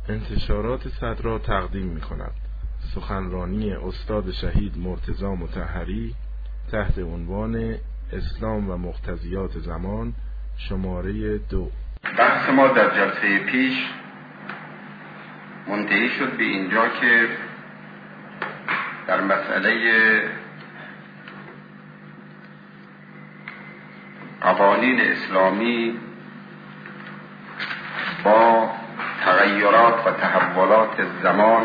انتشارات صدرا تقدیم می کند سخنرانی استاد شهید مرتضی مطهری تحت عنوان اسلام و مقتضیات زمان شماره 2. بحث ما در جلسه پیش منتهی شد به اینجا که در مسئله قوانین اسلامی با تغیرات و تحولات زمان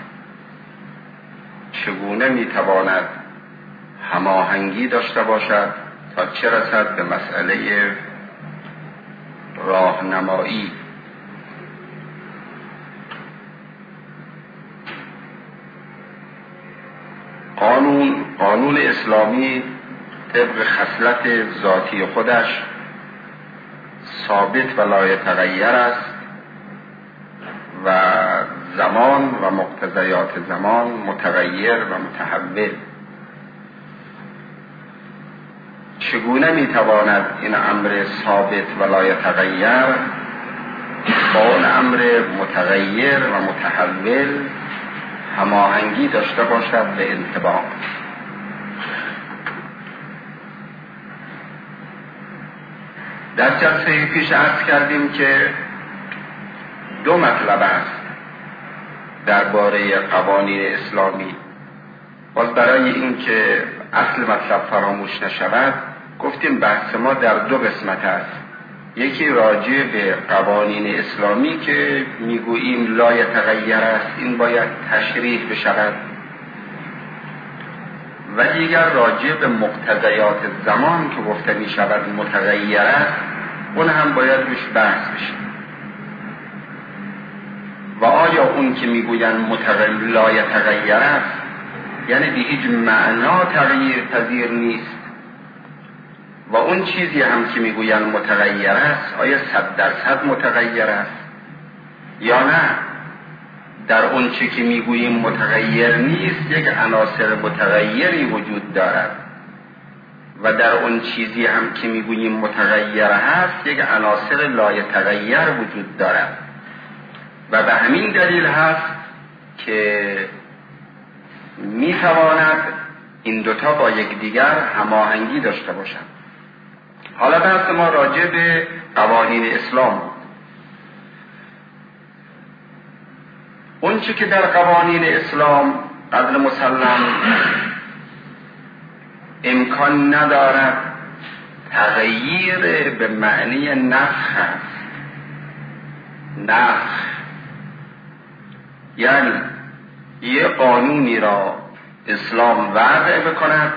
چگونه میتواند هماهنگی داشته باشد تا چه رسد به مسئله راهنمایی. قانون اسلامی طبق خصلت ذاتی خودش ثابت و لایتغیر است و زمان و مقتضیات زمان متغیر و متحول. چگونه میتواند این امر ثابت و لایتغیر با اون امر متغیر و متحول هماهنگی داشته باشد به انطباق؟ در جلسه پیش عرض کردیم که دو مطلب است درباره قوانین اسلامی. باز برای این که اصل مطلب فراموش نشود گفتیم بحث ما در دو قسمت است. یکی راجع به قوانین اسلامی که میگوییم لا یتغیر است، این باید تشریح بشود، و دیگر راجع به مقتضیات زمان که گفته می شود متغیر است، اون هم باید روش بحث بشه. و آیا اون که میگوین لا یتغیر است یعنی به هیچ معنا تغییر پذیر نیست، و اون چیزی هم که میگوین متغیر است آیا 100% متغیر است یا نه در اون چی که میگوییم متغیر نیست یک عناصر متغیری وجود دارد، و در اون چیزی هم که میگوییم متغیر هست یک عناصر لایتغیر وجود دارد، و به همین دلیل هست که میتواند این دوتا با یکدیگر هماهنگی داشته باشند. حالا بحث ما راجع به قوانین اسلام بود. اون چی که در قوانین اسلام قبل مسلم امکان ندارد تغییر به معنی نسخ است. نسخ یعنی یه قانونی را اسلام وضع بکند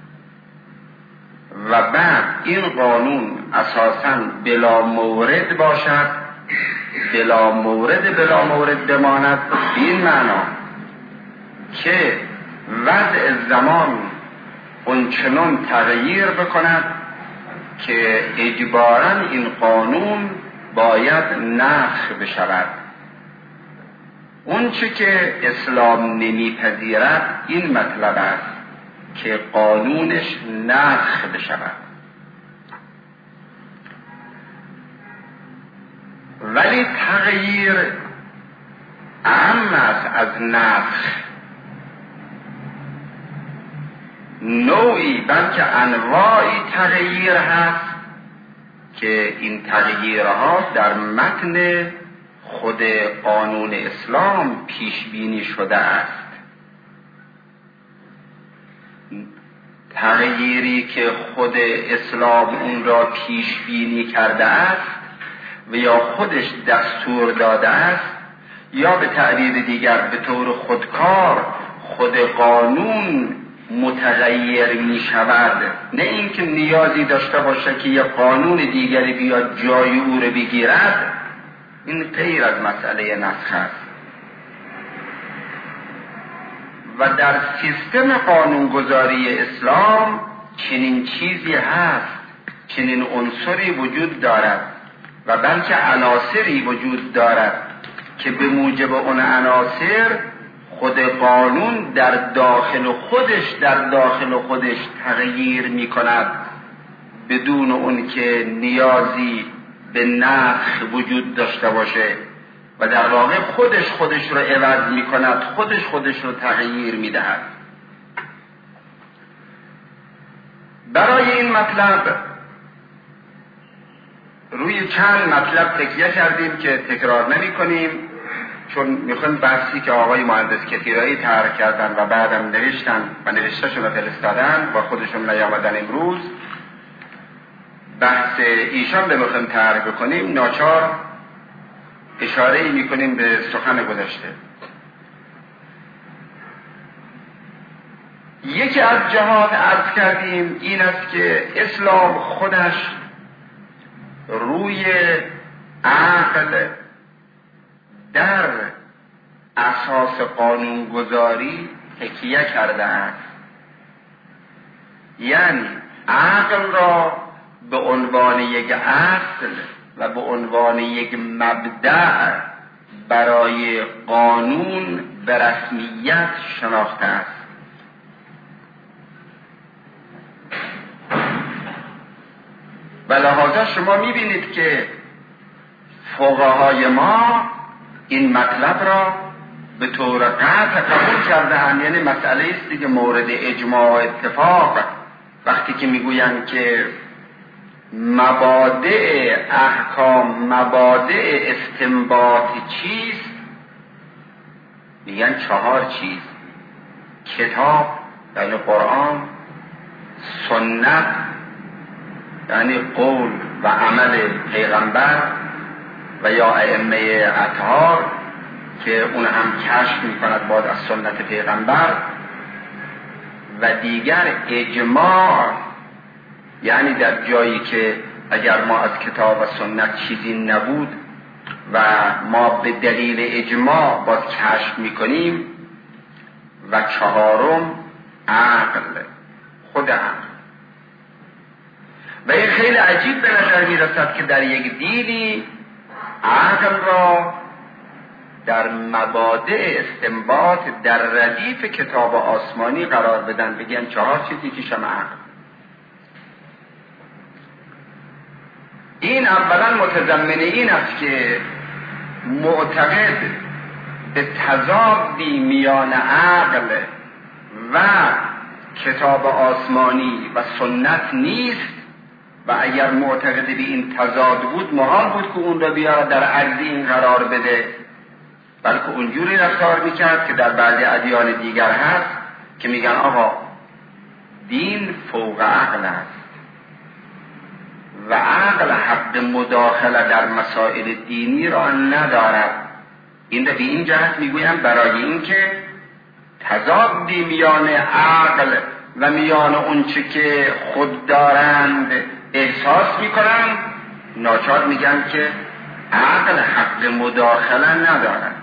و بعد این قانون اساساً بلا مورد باشد، بلا مورد بماند، به این معنا که وضع زمان اونچنان تغییر بکند که اجباراً این قانون باید نسخ بشود. اون چه که اسلام نمیپذیرد این مطلب است که قانونش نسخ بشود، ولی تغییر اهم است از نسخ. نوعی بلکه انواعی تغییر هست که این تغییرها در متن خود قانون اسلام پیش بینی شده است. تغییری که خود اسلام اون را پیش بینی کرده است و یا خودش دستور داده است، یا به تعبیر دیگر به طور خودکار خود قانون متغیر می شود، نه اینکه نیازی داشته باشه که یه قانون دیگری بیاد جای او رو بگیرد. این غیر از مسئله نسخ است. و در سیستم قانونگذاری اسلام چنین چیزی هست، چنین عنصری وجود دارد و بلکه عناصری وجود دارد که به موجب اون عناصر خود قانون در داخل خودش تغییر می کند بدون اون که نیازی به نسخ وجود داشته باشه، و در واقع خودش رو عوض می کند، خودش رو تغییر می دهد. برای این مطلب روی چند مطلب تکیه کردیم که تکرار نمی کنیم، چون میخوایم بحثی که آقای مهندس کثیرایی طرح کردن و بعدم نوشتن و نوشتهشون رو فرستادن و خودشون نیامدن امروز، بحث ایشان به میخوایم طرح بکنیم، ناچار اشاره میکنیم به سخن گذشته. یکی از جهات عرض کردیم این است که اسلام خودش روی عقل در اساس قانونگذاری تکیه کرده است، یعنی عقل را به عنوان یک اصل و به عنوان یک مبدأ برای قانون به رسمیت شناخته است. و لحاظا شما میبینید که فقهای ما این مطلب را به طور قطع قبول کرده‌اند، یعنی مسئله است که مورد اجماع و اتفاق وقتی که میگویند که مبادئ احکام، مبادئ استنباط چیست، میگن 4 چیز: کتاب یعنی قرآن، سنت یعنی قول و عمل پیغمبر و یا ائمه اطهار که اون هم کشف میکند باز از سنت پیغمبر، و دیگر اجماع، یعنی در جایی که اگر ما از کتاب و سنت چیزی نبود و ما به دلیل اجماع باز کشف میکنیم، و 4م عقل، خود عقل. و این خیلی عجیب به نظر میرسد که در یک دینی عقل را در مبادئ استنباط در ردیف کتاب آسمانی قرار بدن، بگن 4 چیزی که شما عقل. این اولا متضمن این است که معتقد به تضادی میان عقل و کتاب آسمانی و سنت نیست، و اگر معتقد به این تضاد بود محال بود که اون را بیاره در عرض این قرار بده، بلکه اونجوری رفتار میکرد که در بعضی ادیان دیگر هست که میگن آقا دین فوق عقل است و عقل حق مداخله در مسائل دینی را ندارد. این را به این جهت میگویم برای اینکه تضادی میان عقل و میان اونچه که خود دارند احساس میکنند، ناچار میگن که عقل حق مداخله ندارد.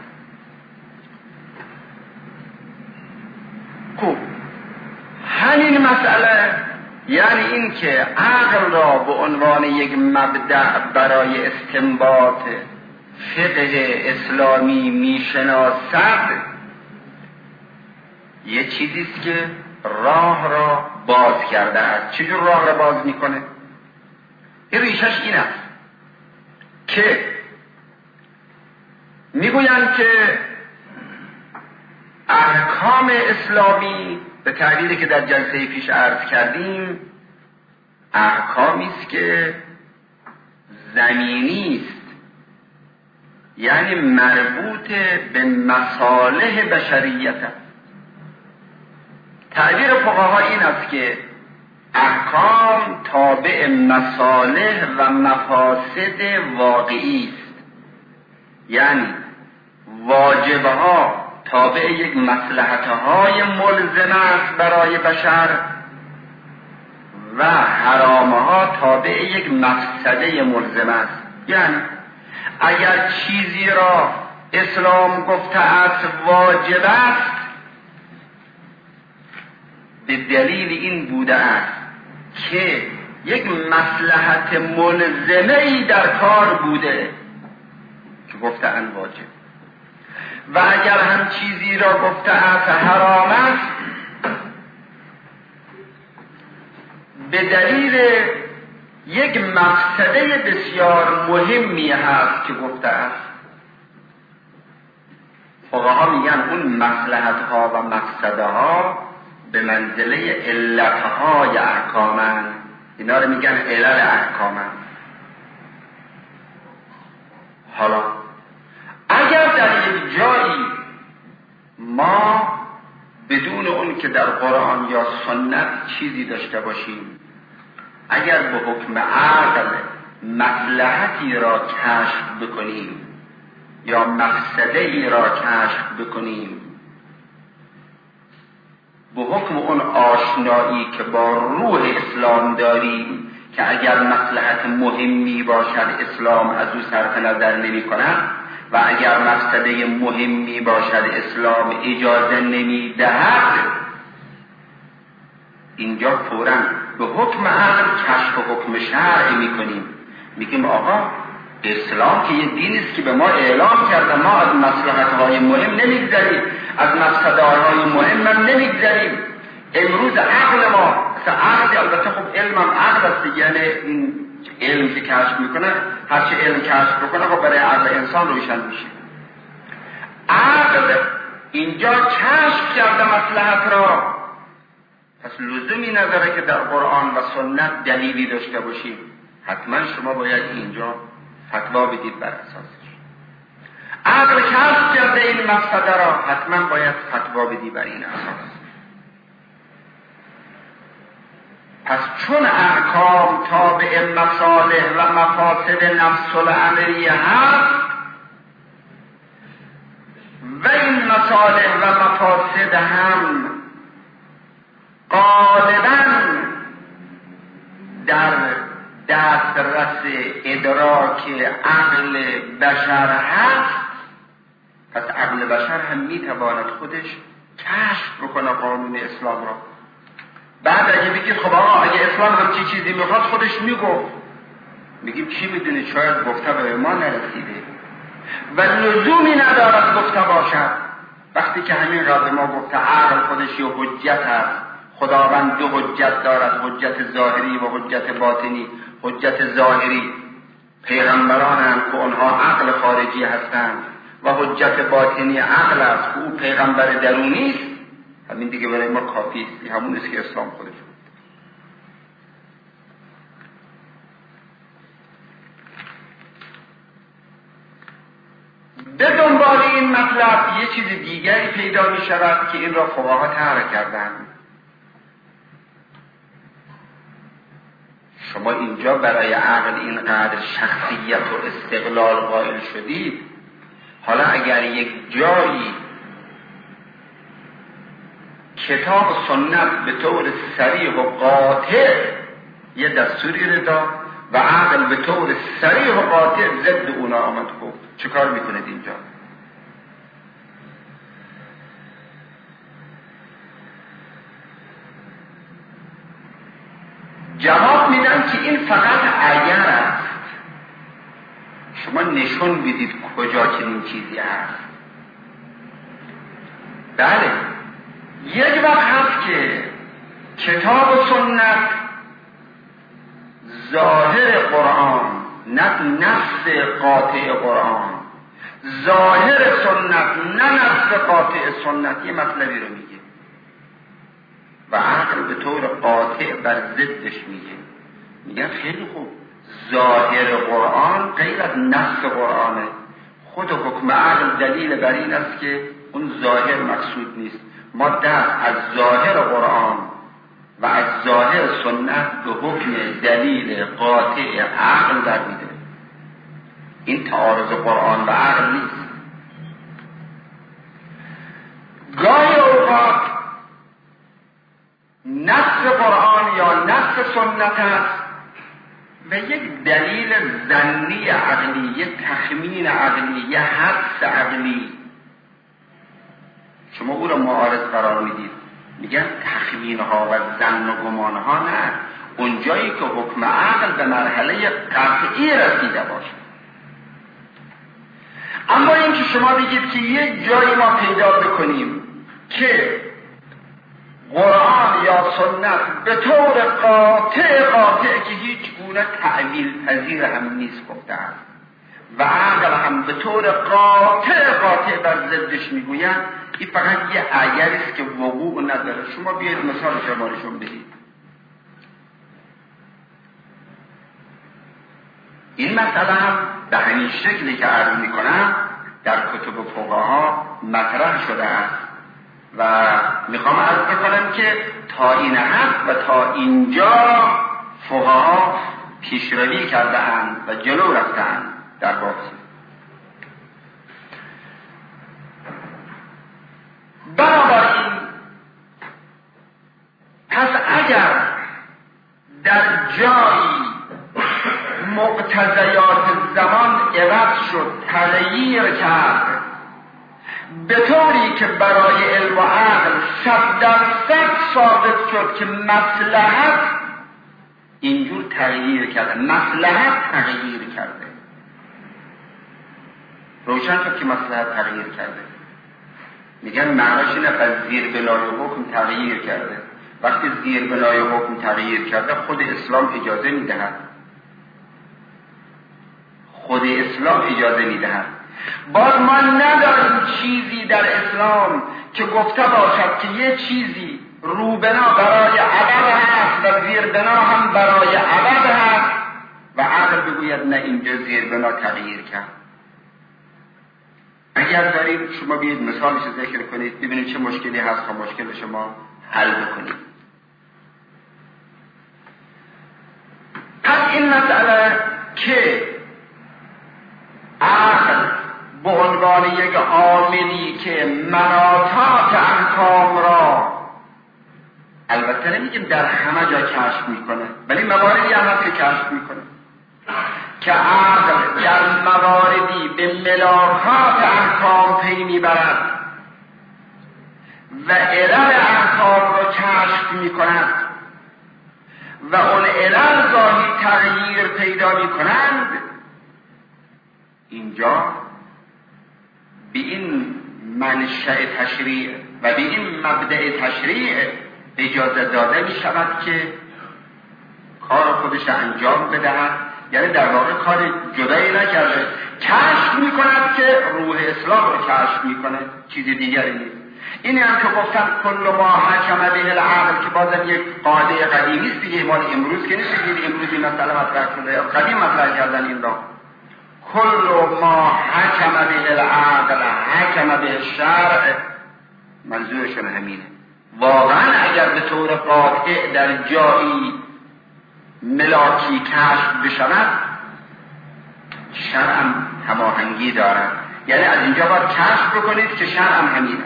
خوب، همین مسئله یعنی این که عقل را به عنوان یک مبدأ برای استنباط فقه اسلامی میشناسد، یه چیزیست که راه را باز کرده است. چجور راه را باز میکنه؟ این ریشش این است که میگویند که احکام اسلامی به تعبیری که در جلسه پیش عرض کردیم احکامی است که زمینی است، یعنی مربوط به مصالح بشریت است. تعبیر فقها این است که احکام تابع مصالح و مفاسد واقعی است، یعنی واجبها تابع یک مصلحت‌های ملزم است برای بشر و حرامها تابع یک مفسده ملزم است. یعنی اگر چیزی را اسلام گفته است واجب است، به دلیل این بوده است که یک مصلحت ملزمه‌ای در کار بوده که گفته اند واجب، و اگر هم چیزی را گفته است حرام است، به دلیل یک مفسده بسیار مهمی هست که گفته است. فقها میگن اون مصلحت ها و مقصده ها به منزله علت های احکامن، اینا رو میگن علل احکامن. حالا اگر در یک جایی ما بدون اون که در قرآن یا سنت چیزی داشته باشیم، اگر به حکم عقل مصلحتی را کشف بکنیم یا مقصده ای را کشف بکنیم، به حکم اون آشنایی که با روح اسلام داریم که اگر مصلحت مهمی باشد اسلام از او صرف نظر نمی کند و اگر مقصده مهمی باشد اسلام اجازه نمی دهد، اینجا فوراً به حکم عقل کشف حکم شرعی می کنیم. میگیم آقا اسلام که یه دینی است که به ما اعلام کرده، ما از مصلحت‌های مهم نمیگذریم، از مفسده‌های مهم هم نمیگذریم. امروز عقل ما، مثلا عقل البته خب علم هم عقل است، یعنی این علم که کشف میکنه، هرچی علم کشف بکنه خب برای عقل انسان روشن میشه. عقل اینجا کشف کرده مصلحت را، پس لزومی نداره که در قرآن و سنت دلیلی داشته باشیم. حتما شما باید اینجا فتوا بدید بر اساسش. عقل کشف کرده این مقصد را، حتما باید فتوا بدی بر این اساس. پس چون احکام تابع مصالح و مفاسد نفس الامریه هست و این مصالح و مفاسد هم غالباً در دسترس ادراک عقل بشر هست، پس عقل بشر هم میتواند خودش کشف بکنه قانون اسلام را. بعد اگه بگید خب آقا اگه اسلام هم چیزی میخواد خودش میگفت، میگیم چی میدونی، شاید گفته به ما نرسیده و لزومی ندارد گفته باشد. وقتی که همین را به ما گفته عقل خودش یه حجت هست، خداوند دو حجت دارد، حجت ظاهری و حجت باطنی. حجت ظاهری پیغمبران هم که اونها عقل خارجی هستند و حجت باطنی عقل است که او پیغمبر درونی است. همین دیگه برای ما کافی است، همون است که اسلام خودش بود. به دنبال این مطلب یه چیز دیگری پیدا می شود که این را فقها طرح کردند. شما اینجا برای عقل اینقدر شخصیت و استقلال قائل شدید، حالا اگر یک جایی کتاب و سنت به طور صریح و قاطع یه دستوری رو داد و عقل به طور صریح و قاطع ضد اونا آمد، خب چه کار میکنید اینجا؟ جواب میدن که این فقط اگر است. شما نشون بدید کجا چنین چیزی هست. بله، یک وقت هست که کتاب و سنت ظاهر قرآن، نه نص قاطع قرآن، ظاهر سنت نه نص قاطع سنت یه مطلبی رو میگه و عقل به طور قاطع بر ضدش میگه خیلی خوب، ظاهر قرآن غیر از نص قرآنه. خود حکم عقل دلیل بر این است که اون ظاهر مقصود نیست. ما دست از ظاهر قرآن و از ظاهر سنت به حکم دلیل قاطع عقل در میده. این تعارض قرآن و عقل نیست. گاهی اوقات نص قرآن یا نص سنت است و یک دلیل ظنی عقلی، یک تخمین عقلی، یک حدس عقلی، شما او را معارض قرار میدید. میگن تخمین ها و ظن و گمان ها نه، اونجایی که حکم عقل به مرحله قطعی رسیده باشه. اما اینکه شما بگید که یک جایی ما پیدا بکنیم که قرآن یا سنت به طور قاطع که هیچ گونه تعویل پذیر هم نیست گفته است و عقل هم به طور قاطع بر ضدش میگویند، این فقط یه اگری است که وقوع نداره. شما بیاید مثال شمارشون بدید. این مسئله هم به همین شکلی که عرض میکنم در کتب فقها مطرح شده است و میخوام عرض بکنم که تا این حد و تا اینجا فقها پیشروی کرده اند و جلو رفته اند در باب. بنابراین پس اگر در جایی مقتضیات زمان عوض شد، تغییر کرد، به طوری که برای علم و عقل 100% ثابت شد که مصلحت اینجور تغییر کرده، مصلحت تغییر کرده، روشن شد که مصلحت تغییر کرده. میگن معناش اینه پس زیر بنای حکم تغییر کرده. وقتی زیر بنای حکم تغییر کرده خود اسلام اجازه میدهد، خود اسلام اجازه میدهد. باز ما نداریم چیزی در اسلام که گفته باشد که یه چیزی روبنا برای ابد هست و زیر بنا هم برای ابد هست و عقل بگوید نه اینجا زیر بنا تغییر کرد. اگر دارید شما بیاید مثالش ذکر کنید ببینید چه مشکلی هست تا مشکل شما حل بکنید. پس این مسئله که عقل به عنوان یک عاملی که مناطات احکام را البته نمیگیم در همه جا کشف میکنه، ولی مواردی هم هست که کشف میکنه، که عقل در مواردی به ملاکات احکام پی میبرد و علل احکام را کشف میکند و اون علل گاهی تغییر پیدا میکنند، اینجا به این منشأ تشریع و به این مبدأ تشریع اجازه داده می شود که کار خودش انجام بدهد. یعنی در واقع کار جدایی نکرده، کشف می کند که روح اسلام رو کشف می کند، چیز دیگری نیست. اینی هم که گفتن کل ما حکم به العقل که بازم یک قاعده قدیمی است دیگه، مال امروز که نیست دیگه، امروز این مسئله مطرح شده یا قدیم مطرح کردن این را. کل ما حکم به العقل حکم به الشرع، منظورشون همینه. واقعا اگر به طور قاطع در جایی ملاکی کشف بشود شرع هماهنگی دارد، یعنی از اینجا باید کشف بکنید که شرع همینه.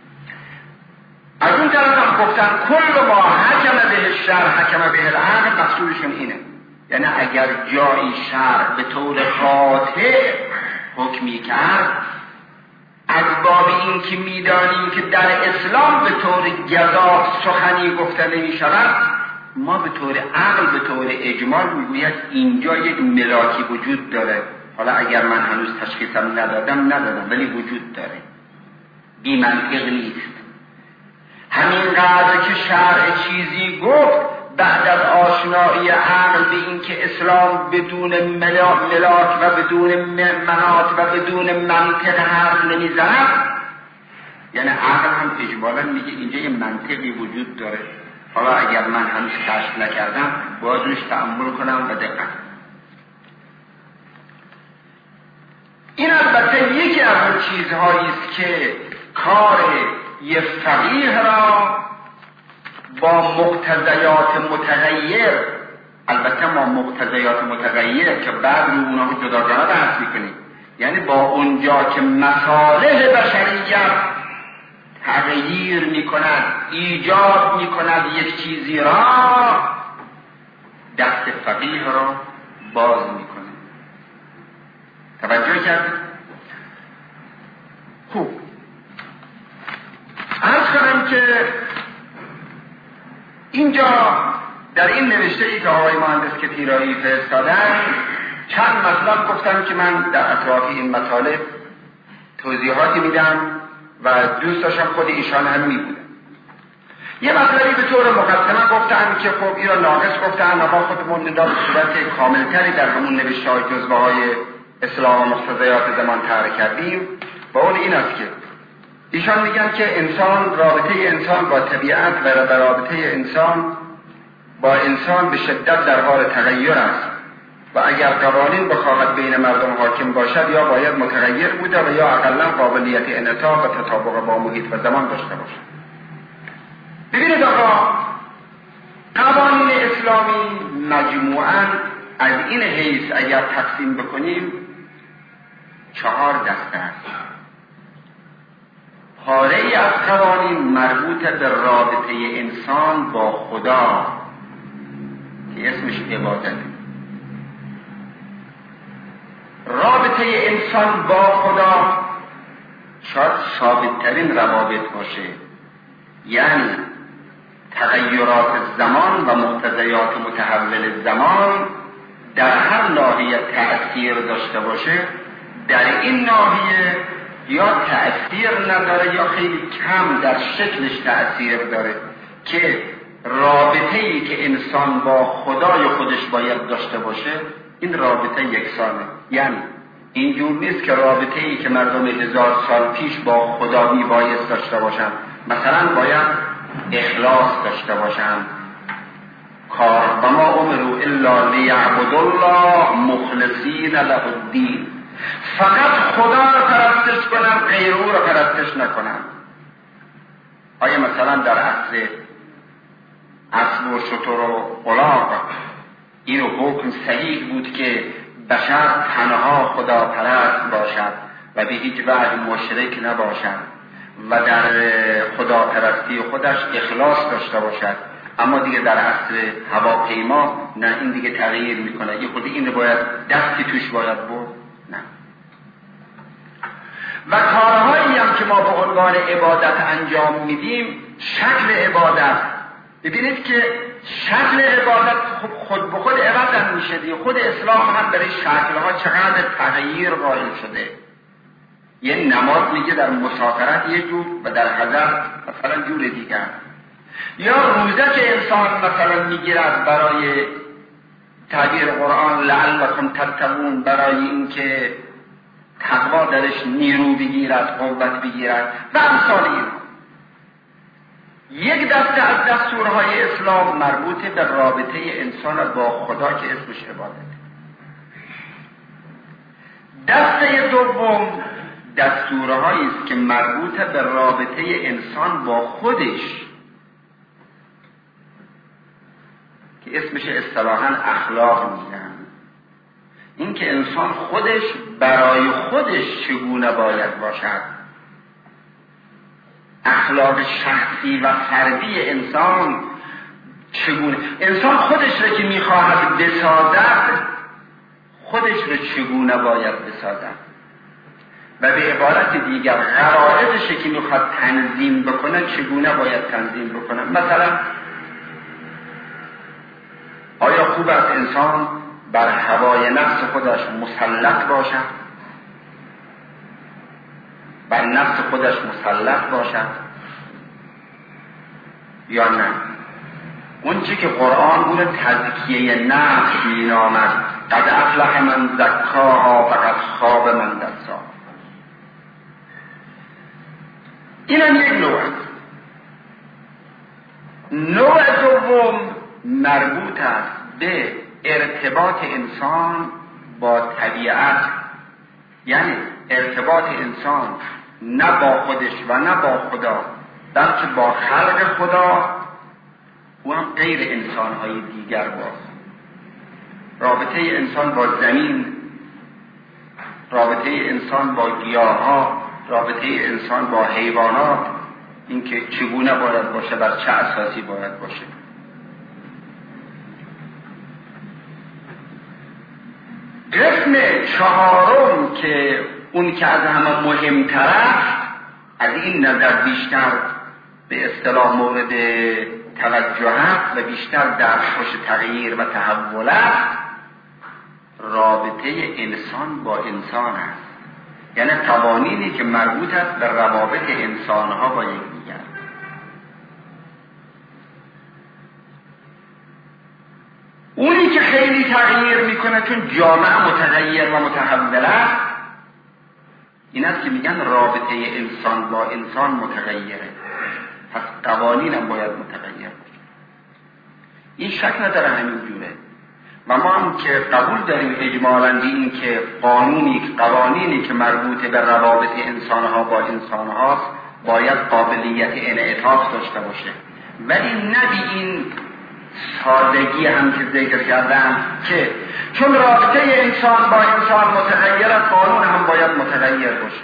از اون طرف هم گفتن کل ما حکم به الشرع حکم به العقل، مقصودشون اینه، یعنی اگر جایی شرع به طور قاطع حکمی کرد، از باب این که میدانیم که در اسلام به طور گزاف سخنی گفته نمی شود، ما به طور عقل به طور اجمال میگوید اینجا یک ملاکی وجود داره. حالا اگر من هنوز تشخیصم ندادم ولی وجود داره، بی منطق نیست. همین قدر که شرع چیزی گفت بعد از آشنایی عقل به این که اسلام بدون ملاک و بدون مناط و بدون منطق حرف نمیزند، یعنی عقل هم اجمالا میگه اینجا یه منطقی وجود داره. حالا اگر من هنوز کشف نکردم باید روش تأمل کنم و دقت. این البته یکی از اون چیزهایی است که کار یه فقیه را با مقتضیات متغیر، البته ما مقتضیات متغیر که بعد رو اونها جداگانه بحث میکنیم، یعنی با اونجا که مصالح بشریت تغییر میکند، ایجاد میکند یک چیزی را، دست فقیه را باز میکنه. توجه کرد؟ خوب، عرض کنم که اینجا در این نوشته ای که آقای مهندس کتیرایی فرستادن چند مطلب گفتن که من در اطراف این مطالب توضیحاتی میدم و دوست داشتم خود ایشان هم میبودن. یه مطلبی به طور مقدمه گفتن که خب این را ناقص گفتن، ما خودمون در صورت کاملتری در همون نوشته های جزوه های اسلام و مقتضیات زمان طرح کردیم و اون این است که ایشان میگن که انسان، رابطه انسان با طبیعت و رابطه انسان با انسان به شدت در حال تغییر است و اگر قوانین بخواهد بین مردم حاکم باشد یا باید متغیر بوده و یا اقلا قابلیت انعطاف و تطابق با محیط و زمان داشته باشد. ببینید آقا، قوانین اسلامی مجموعاً از این حیث اگر تقسیم بکنیم 4 دسته است. پاره ای از قوانین مربوط به رابطه انسان با خدا که اسمش عبادت. رابطه انسان با خدا شاید ثابت ترین روابط باشه، یعنی تغیرات زمان و مقتضیات متحول زمان در هر ناحیه تأثیر داشته باشه، در این ناحیه یا تأثیر نداره یا خیلی کم در شکلش تأثیر داره، که رابطه ای که انسان با خدای خودش باید داشته باشه این رابطه یکسانه. یعنی اینجور نیست که رابطه ای که مردم 1000 سال پیش با خدا میبایست داشته باشن، مثلا باید اخلاص داشته باشن، کار و ما امروا الا لیعبدوا الله مخلصین له الدین، فقط خدا را پرستش کنن، غیر او را پرستش نکنن. آیا مثلا در عصر اسب و شتر و الاغ این حکم صحیح بود که بشر تنها خدا پرست باشد و به هیچ وجه مشرک نباشد و در خدا پرستی خودش اخلاص داشته باشد؟ اما دیگه در عصر هواپیما نه، این دیگه تغییر میکنه، یه خودی این رو باید دستی توش باید بود، نه. و کارهایی هم که ما به عنوان عبادت انجام میدیم، شکل عبادت، ببینید که شکل عبادت خود به خود عوض میشه دیگه. خود اسلام هم برای شکلها چقدر تغییر قائل شده. یه نماز میگه در مسافرت یه جور و در حضر مثلا جور دیگر، یا روزه که انسان مثلا میگیرد برای تعبیر قرآن لعلکم تتقون، برای اینکه تقوا درش نیرو بگیرد، قوت بگیرد و امثال این. یک دسته از دستورهای اسلام مربوط به رابطه انسان با خدا که اسمش عبادت. دسته دوم دستورهایی است که مربوط به رابطه انسان با خودش که اسمش اصطلاحاً اخلاق میگن. این که انسان خودش برای خودش چگونه باید باشد، اخلاق شخصی و فردی انسان چگونه، انسان خودش را که میخواهد بسازد خودش را چگونه باید بسازد و به عبارت دیگر غرایزش که میخواد تنظیم بکنه چگونه باید تنظیم بکنه. مثلا آیا خوب است انسان بر هوای نفس خودش مسلط باشد، بر نفس خودش مسلط باشد یا نه؟ اون چی که قرآن اون تزکیه نفس مینامد، قد افلح من زکاها فقد خاب من دساها. این هم یک نوع. نوع دوم مربوط است به ارتباط انسان با طبیعت، یعنی ارتباط انسان نه با خودش و نه با خدا، بلکه با خلق خدا و هم غیر انسانهای دیگر باز. رابطه انسان با زمین، رابطه انسان با گیاها، رابطه انسان با حیوانات، اینکه چگونه باید باشه، بر چه اساسی باید باشه. قسم چهارم که اون که از همه مهمتر است، از این نظر بیشتر به اصطلاح مورد توجه است و بیشتر در خوش تغییر و تحول است، رابطه انسان با انسان است. یعنی قوانینی که مربوط است به روابط انسانها با یکدیگر. اونی که خیلی تغییر میکنه چون جامعه متغیر و متحول است، این است که میگن رابطه انسان با انسان متغیره، پس قوانین هم باید متغیر باشه. این شک نداره همین جوره و ما هم که قبول داریم اجمالاً این که قوانینی که مربوط به روابط انسانها با انسانهاست باید قابلیت انعطاف داشته باشه، ولی نه به این سادگی هم که ذکر کردم که چون رابطه انسان با انسان متغیر است قانون هم باید متغیر باشه.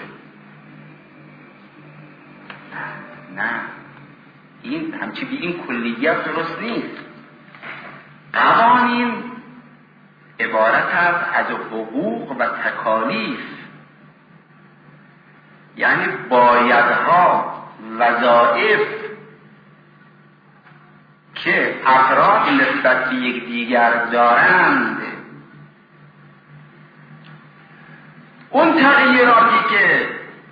نه، این همچی به این کلیت درست نیست. قوانین عبارت است از حقوق و تکالیف، یعنی بایدها، وظایف که افراد نسبت به یکدیگر دارند. اون تغییراتی که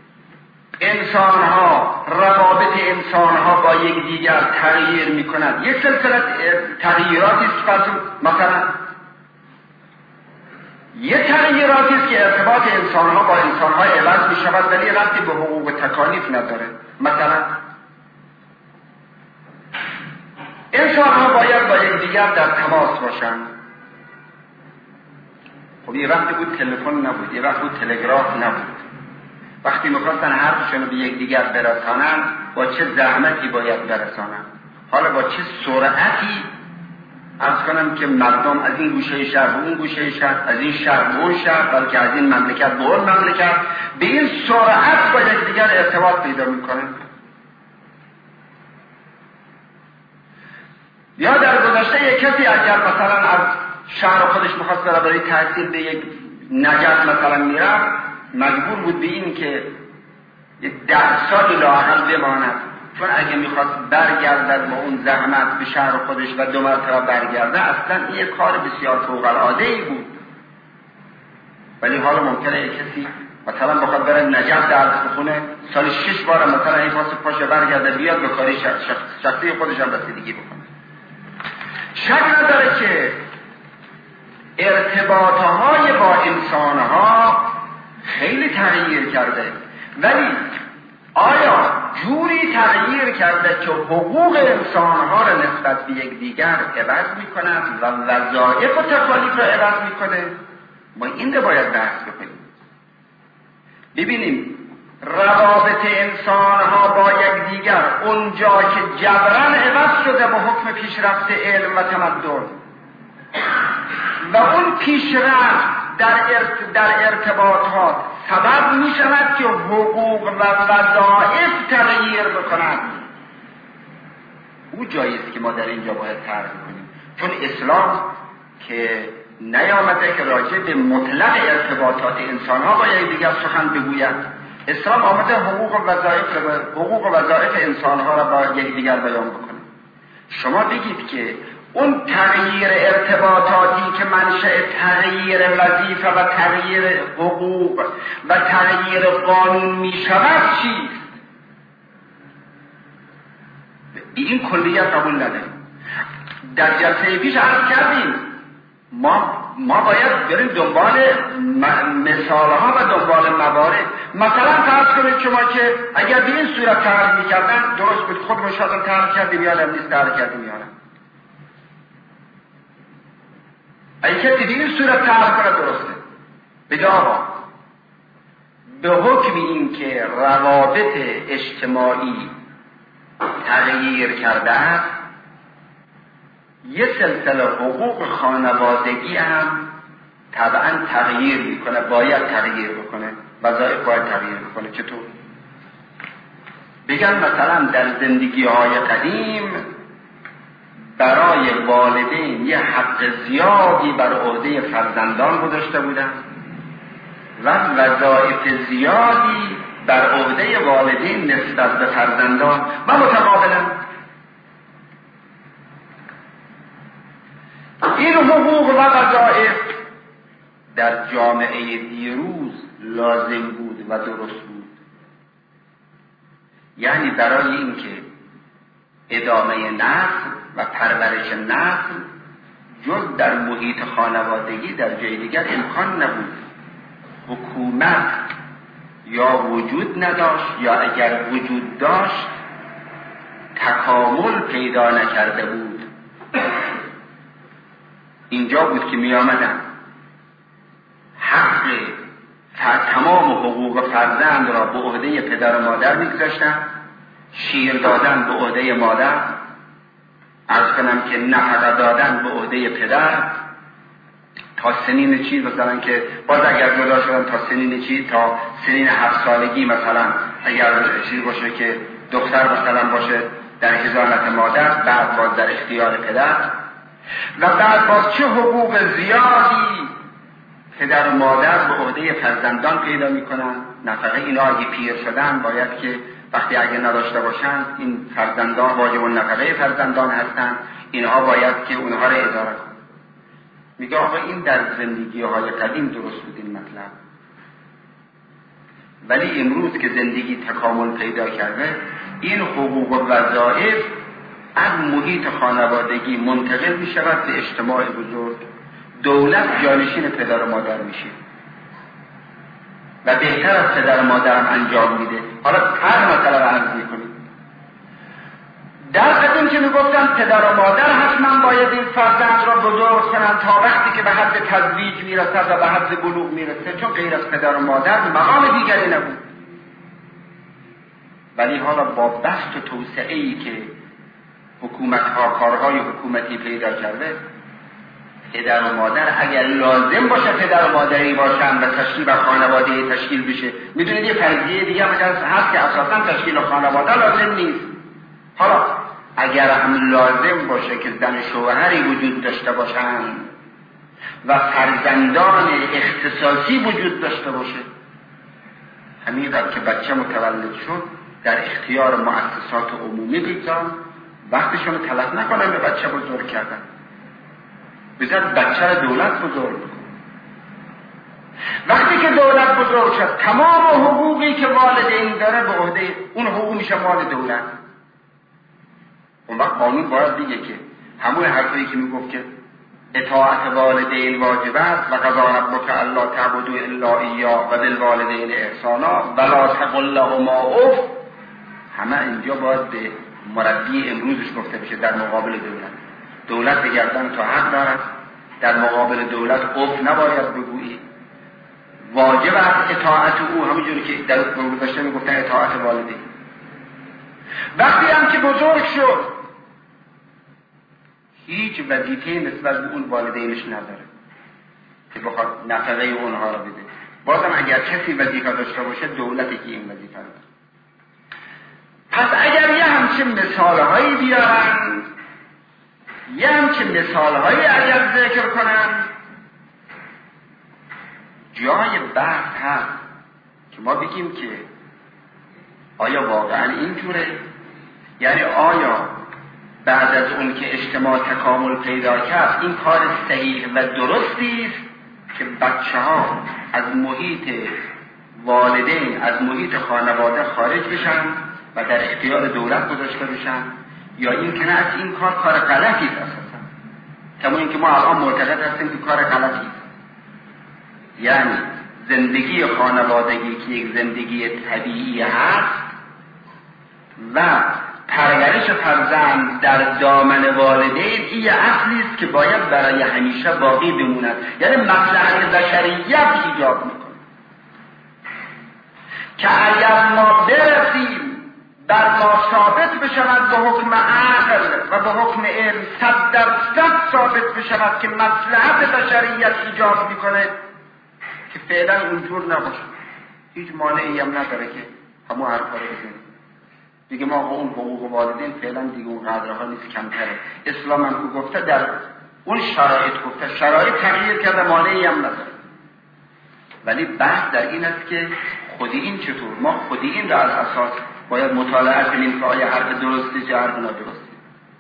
انسانها، روابط انسانها با یکدیگر تغییر می‌کند، یک سلسله تغییراتی است. مثلا یک تغییراتی است که ارتباط انسانها با انسانها عوض می‌شود ولی ربطی به حقوق و تکالیف نداره. مثلا انسان‌ها باید با یکدیگر در تماس باشند. خب یه وقتی بود تلفن نبود، یه وقت بود تلگراف نبود. وقتی می‌خواستن حرفشون رو به یکدیگر برسانن با چه زحمتی باید برسانن، حالا با چه سرعتی عرض کنم که مردم از این گوشه شهر به اون گوشه شهر، از این شهر به اون شهر، بلکه از این مملکت به اون مملکت به این سرعت با یکدیگر ارتباط پیدا می‌کنن. یا در گذشته یک کسی اگر مثلا از شهر خودش می‌خواست بره برای تحصیل به یک نجف مثلا میرفت، مجبور بود به این که 10 سال لااقل بماند، چون اگه میخواست برگردد با اون زحمت به شهر خودش و 2 مرتبه برگرده اصلا این یک کار بسیار فوق‌العاده‌ای بود. ولی حالا ممکنه یک کسی مثلا بخواد بره نجف درس بخونه، سال 6 بار مثلا این واسه پاشه برگرده بیاد به کاری شخصی خودش هم رسیدگی بکنه. شک نداره که ارتباطهای با انسانها خیلی تغییر کرده، ولی آیا جوری تغییر کرده که حقوق انسانها را نسبت به یکدیگر عوض می‌کند و وظایف و تکالیف را عوض می‌کنه؟ ما این رو باید بحث بکنیم. ببینیم روابط انسانها با یکدیگر اونجا که جبران عوض شده با حکم پیشرفت علم و تمدن و اون پیشرفت در ارتباطات سبب می شود که حقوق و وظایف تغییر بکنند، او جاییست که ما در اینجا باید طرح کنیم، چون اسلام که نیامده که راجع به مطلق ارتباطات انسانها با یکدیگر سخن بگوید. اسلام آمده حقوق و وظایف انسانها را با یکدیگر بیان بکنه. شما بگید که اون تغییر ارتباطاتی که منشأ تغییر وظیفه و تغییر حقوق و تغییر قانون می شود چیست؟ این کلیت قبول نداریم. در جلسه پیش عرض کردیم ما باید بریم دنبال مثالها و دنبال موارد. مثلا فرض کنید شما که اگر به این صورت طرح می‌کردن درست بود، خود مشاهده طرح کردیم یا نیست طرح کردیم یا نه. اگه کسی به این صورت طرح کنه درسته. بجا به حکم این که روابط اجتماعی تغییر کرده است، یه سلسله حقوق خانوادگی هم طبعا تغییر میکنه، باید تغییر بکنه، وظایف باید تغییر بکنه. چطور؟ بگن مثلا در زندگی های قدیم برای والدین یه حق زیادی بر عهده فرزندان گذاشته بودن و وظایف زیادی بر عهده والدین نسبت به فرزندان و متقابلا. این حقوق و وظایف در جامعه دیروز لازم بود و درست بود، یعنی برای اینکه ادامه نسل و پرورش نسل جز در محیط خانوادگی در جای دیگر امکان نبود. حکومت یا وجود نداشت یا اگر وجود داشت تکامل پیدا نکرده بود. اینجا بود که می آمدن حق تمام حقوق فرزند را به عهده پدر و مادر میگذاشتن، شیر دادن به عهده مادر، عرض کنم که نفقه دادن به عهده پدر تا سنین چیز، مثلا که باز اگر جدا شدن تا سنین چیز، تا سنین 7 سالگی مثلا اگر چیز باشه که دختر مثلا باشه در حضانت مادر، بعد باز در اختیار پدر، و بعد باز چه حقوق زیادی پدر و مادر به عهده فرزندان پیدا میکنن. نفقه اینا اگه پیر شدن باید که وقتی اگه نداشته باشن این فرزندان واجب النفقه فرزندان هستن، اینها باید که اونها را اداره کنن. میگه آقا این در زندگی های قدیم درست بود این مطلب، ولی امروز که زندگی تکامل پیدا کرده این حقوق و وظایف از محیط خانوادگی منتقل می شود به اجتماع بزرگ. دولت جانشین پدر و مادر میشه و بهتر از پدر و مادر هم انجام میده. حالا هر مسئله رو عرض میکنیم. در قدیم که میگفتن پدر و مادر حتما باید این فرزند را بزرگ کنن تا وقتی که به حد تزویج میرسد و به حد بلوغ میرسه، چون غیر از پدر و مادر مقام دیگری نبود. ولی حالا با بسط و توسعه‌ای که حکومت ها کارهای حکومتی پیدا کرده، پدر و مادر اگر لازم باشه پدر و مادری باشن و تشکیل و خانواده تشکیل بشه، میدونید یه فرضیه دیگه هست که اساسا تشکیل خانواده لازم نیست. حالا اگر هم لازم باشه که زن شوهری وجود داشته باشن و فرزندان اختصاصی وجود داشته باشه، همین وقت که بچه متولد شد در اختیار مؤسسات عمومی بگذارن، وقتشون رو تلف نکنن به بچه بزرگ کردن، بذار بچه رو دولت بزرگ بکن. وقتی که دولت بزرگ شد تمام حقوقی که والدین داره به عهده اون حقوق میشه مال دولت. اون وقت قانون باید بگه که همون حرفی که میگفت که اطاعت والدین واجب است و قضا ربک الا تعبدوا الا ایاه و بالوالدین احسانا ولا تقل لهما اف، همه اینجا باید به مربی امروزش گفته بشه در مقابل دولت. دولت به گردن تو حق دارد، در مقابل دولت اف نباید بگویی. واجب است اطاعت او، همونجوری که در گذشته میگفتن اطاعت والدین. وقتی هم که بزرگ شد هیچ وظیفه نسبت به اون والدینش نداره که بخواد نفقه اونها را بده. بازم اگر کسی وظیفه داشته باشه دولتی که این وظیفه رو داره. پس اگر یه همچین مثالهایی بیارن، یه همچین مثالهایی اگر ذکر کنن، جای بحث هست که ما بگیم که آیا واقعا اینجوره؟ یعنی آیا بعد از اون که اجتماع تکامل پیدا کرد این کار صحیح و درستی است که بچه ها از محیط والدین، از محیط خانواده خارج بشن و در اختیار دولت گذاشته بشن، یا این که نه از این کار غلطی است اساسا، کما این که ما الان معتقد هستیم که کار غلطی است. یعنی زندگی خانوادگی که یک زندگی طبیعی هست و پرورش فرزند در دامن والدین این اصلی است که باید برای همیشه باقی بماند، یعنی مصلحت بشریت ایجاب میکنه که اگر ما برسیم بر ما ثابت بشود به حکم عقل و به حکم علم 100% ثابت بشود که مصلحت بشریت ایجاب میکنه، که فعلا اونجور نباشه، هیچ مانعی هم نداره که همون حرفا رو بزنیم دیگه. ما اون حقوق والدین فعلا دیگه اون قدرها نیست، کمتره. اسلام هم که گفته در اون شرایط گفته، شرایط تغییر کرده، مانعی هم نداره. ولی بحث در این است که خودی این چطور، ما خودی این را از اساس باید مطالعه کنیم که آیا حرف درستی یا حرف نادرستی.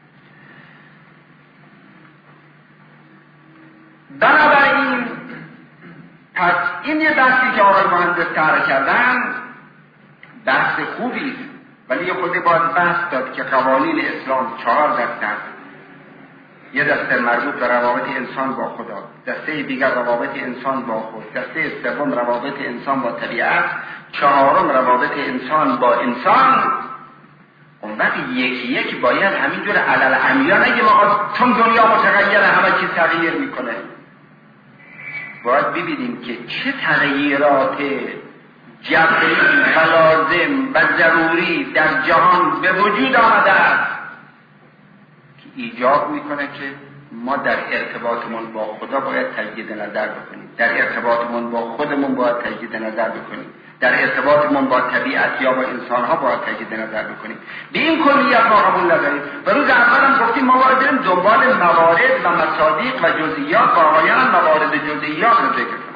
بنابراین پس این یه بحثی که آقای مهندس طرح کردن بحث خوبی است، ولی خود باید بحث داد که قوانین اسلام 4 دسته است. یه دسته مربوط به روابط انسان با خدا، دسته دیگر روابط انسان با خود، دسته سوم روابط انسان با طبیعت، چهارم روابط انسان با انسان. اون وقت یکی یکی باید همینجور علل عمیا نگیم آقا چون دنیا متغیره همه چیز تغییر میکنه. باید ببینیم که چه تغییرات جبری و لازم و ضروری در جهان به وجود آمده است که ایجاب میکنه که ما در ارتباطمون با خدا باید تجدید نظر بکنیم، در ارتباطمون با خودمون باید تجدید نظر بکنیم، در ارتباطمون با طبیعت یا با انسانها باید تجدید نظر بکنیم. به این کلیت ما قبول نداریم. و روز اول هم گفتیم ما باید بریم دنبال موارد و مصادیق و جزئیات و آقایان موارد جزئیات رو ذکر کنیم.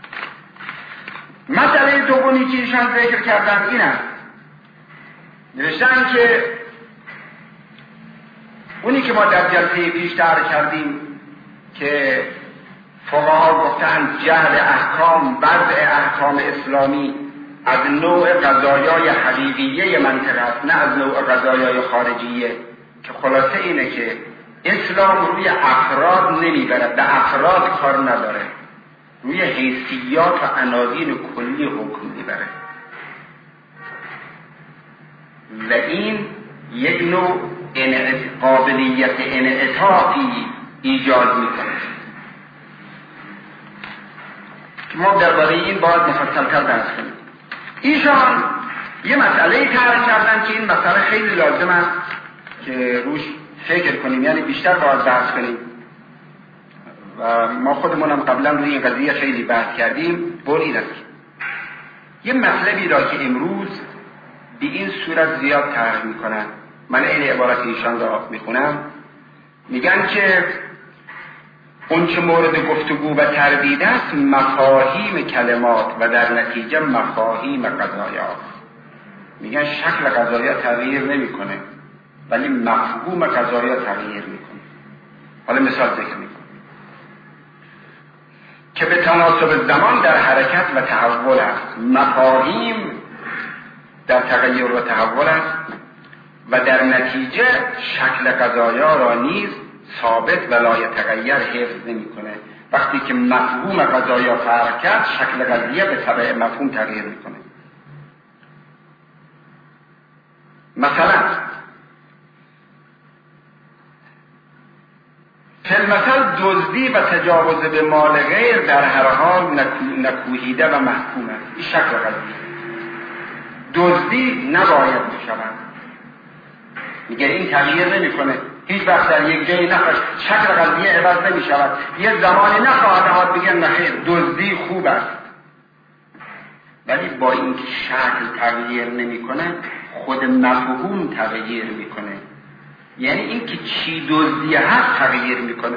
مسئله دومی که ایشان ذکر کردن این است، نوشتن که اونی که ما در جلسه پیشتر کردیم که فقها گفتن جهل احکام، وضع احکام اسلامی از نوع قضایای حقیقیه منطقه است، نه از نوع قضایای خارجیه، که خلاصه اینه که اسلام روی افراد نمیبرد، به افراد کار نداره، روی حیثیات و عناوین کلی حکم میبره و این یک نوع قابلیت انعطافی ایجاد میکنه که ما درباره این باید مفصل‌تر درس کنیم. ایشان یه مسئله طرح کردن که این مسئله خیلی لازم است که روش فکر کنیم، یعنی بیشتر باید بحث کنیم و ما خودمونم قبلا روی این قضیه خیلی بحث کردیم. این است یه مطلبی را که امروز به این صورت زیاد طرح میکنن، من این عبارت ایشان را میخونم، میگن که اون چه مورد گفتگو و تردید است مفاهیم کلمات و در نتیجه مفاهیم قضایا. میگن شکل قضایا تغییر نمیکنه ولی مفهوم قضایا تغییر میکنه. حالا مثال ذکر میکنم که به تناسب زمان در حرکت و تحول است. مفاهیم در تغییر و تحول است و در نتیجه شکل قضایا را نیز ثابت و لایتغیر حفظ نمیکنه. وقتی که مفهوم قضایا فرق کرد، شکل قضیه به تبع مفهوم تغییر میکنه. مثلا فی‌المثل دزدی و تجاوز به مال غیر در هر حال نکوهیده و محکوم است. این شکل قضیه. دزدی نباید بشود، میگه این تغییر نمیکنه، هیچ وقت در یک جایی نخواهد، شکل قضیه عوض نمی شود، یه زمانی نخواهد آمد بگن نخیر دزدی خوب است، ولی با اینکه شکل تغییر نمیکنه خود مفهوم تغییر میکنه. یعنی اینکه چی دزدی هست تغییر میکنه.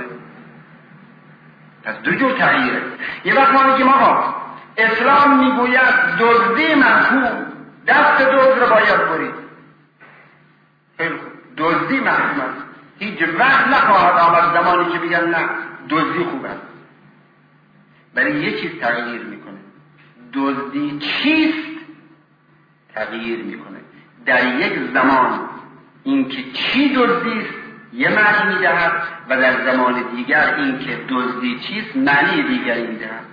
پس دو جور تغییره. یه وقت ما میگیم آقا اسلام میگوید دزدی محکوم، دست دزد رو باید برید، خیلی خوب، دزدی محکوم است، هیچ وقت نخواهد آمد زمانی که بگن نه دزدی خوب است. ولی یه چیز تغییر میکنه، دزدی چیست تغییر میکنه. در یک زمان اینکه چی دزدی است یه معنی میدهد و در زمان دیگر اینکه دزدی چیست معنی دیگری میدهد.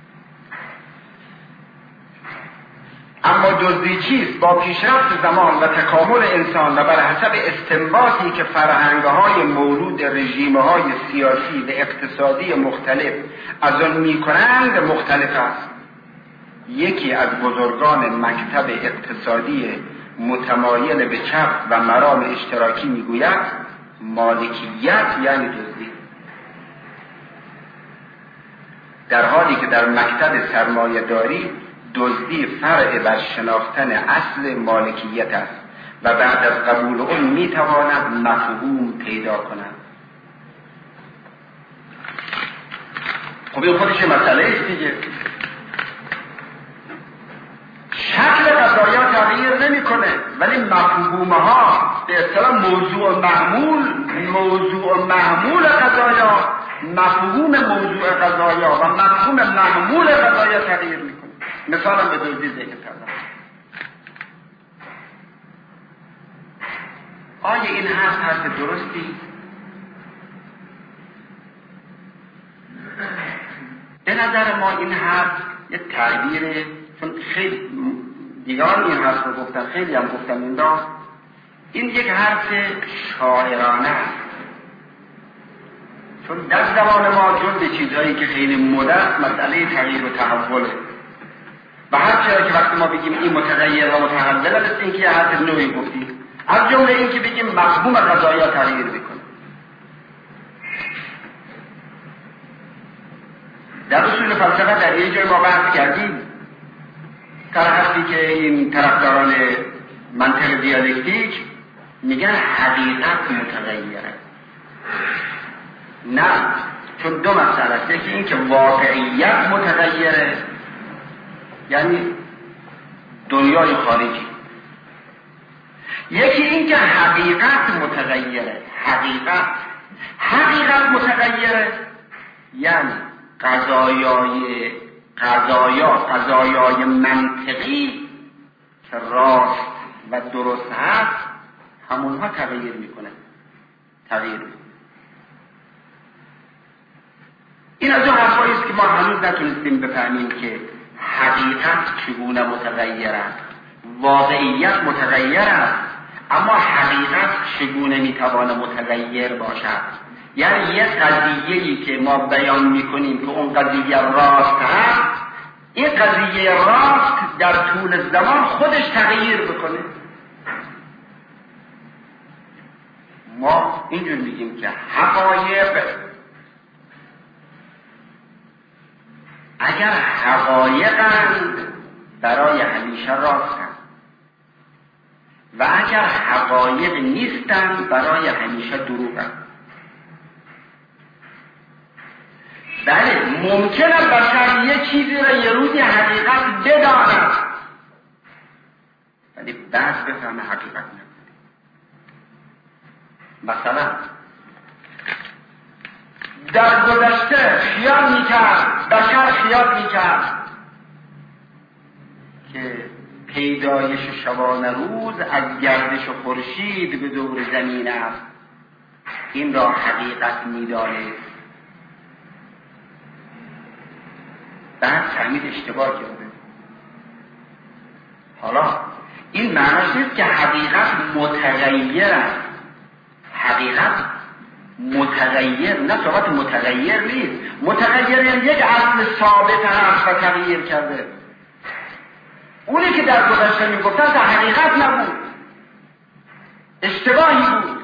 اما دزدی چیست با پیشرفت زمان و تکامل انسان و بر حسب استنباطی که فرهنگ‌های مولود رژیم‌های سیاسی و اقتصادی مختلف از آن می‌کنند مختلف است. یکی از بزرگان مکتب اقتصادی متمایل به چپ و مرام اشتراکی میگوید مالکیت یعنی دزدی، در حالی که در مکتب سرمایه‌داری دزدی فرع بر شناختن اصل مالکیت است و بعد از قبول اون میتواند مفهوم پیدا کند. خب این خودش مسئله است دیگه. شکل قضایا تغییر نمیکنه ولی مفهومها به اصطلاح موضوع محمول قضایا، مفهوم موضوع قضایا و مفهوم محمول قضایا تغییر میکنه. مثلا به دزدی ذکر کردم. آیا این حرف درستی؟ نظر ما این حرف یه تعبیره، چون خیلی دیگران این حرف رو گفتن، خیلی هم گفتن این یک حرف شاعرانه است، چون در زمان ما جز چیزهایی که خیلی مده است مسئله تغییر و تحوله و هر چیزی که وقتی ما بگیم این متغیر و متحول است، این که یه حرف نوعی گفتیم، از جمله این که بگیم مفهوم قضایا تغییر میکنه. در اصول فلسفه در یه جای ما بحث کردیم در حرفی که این طرفداران منطق دیالکتیک میگن حقیقت متغیره. نه، چون دو مسئله است، یکی این که واقعیت متغیره، یعنی دنیای خارجی، یکی این که حقیقت متغیره. حقیقت متغیره یعنی قضایای منطقی که راست و درست هست همونها تغییر میکنه. این از اون حرفایی است که ما هنوز نتونستیم بفهمیم که حقیقت چگونه متغیر است. واقعیت متغیر است، اما حقیقت چگونه میتواند متغیر باشد. یعنی یک قضیه‌ای که ما بیان میکنیم که اون قضیه راست هست، این قضیه راست در طول زمان خودش تغییر بکنه. ما اینجور میگیم که حقایق اگر حقایقند برای همیشه راستند و اگر حقایق نیستند برای همیشه دروغند. بله، ممکنه بشر یه چیزی را یه روزی حقیقت بداند ولی بعد بفهمه حقیقت نبود. مثلا در گذشته بشر خیال میکرد که پیدایش شبانه روز از گردش خورشید به دور زمین است. این را حقیقت میدانست، بعد فهمید اشتباه کرده. حالا این معنیش نیست که حقیقت متغیر است. حقیقت متغیر، نه صحبت متغیر نیست. متغیر یعنی یک اصل ثابت هست و تغییر کرده. اونی که در گذشته میگفتن تا حقیقت نبود، اشتباهی بود.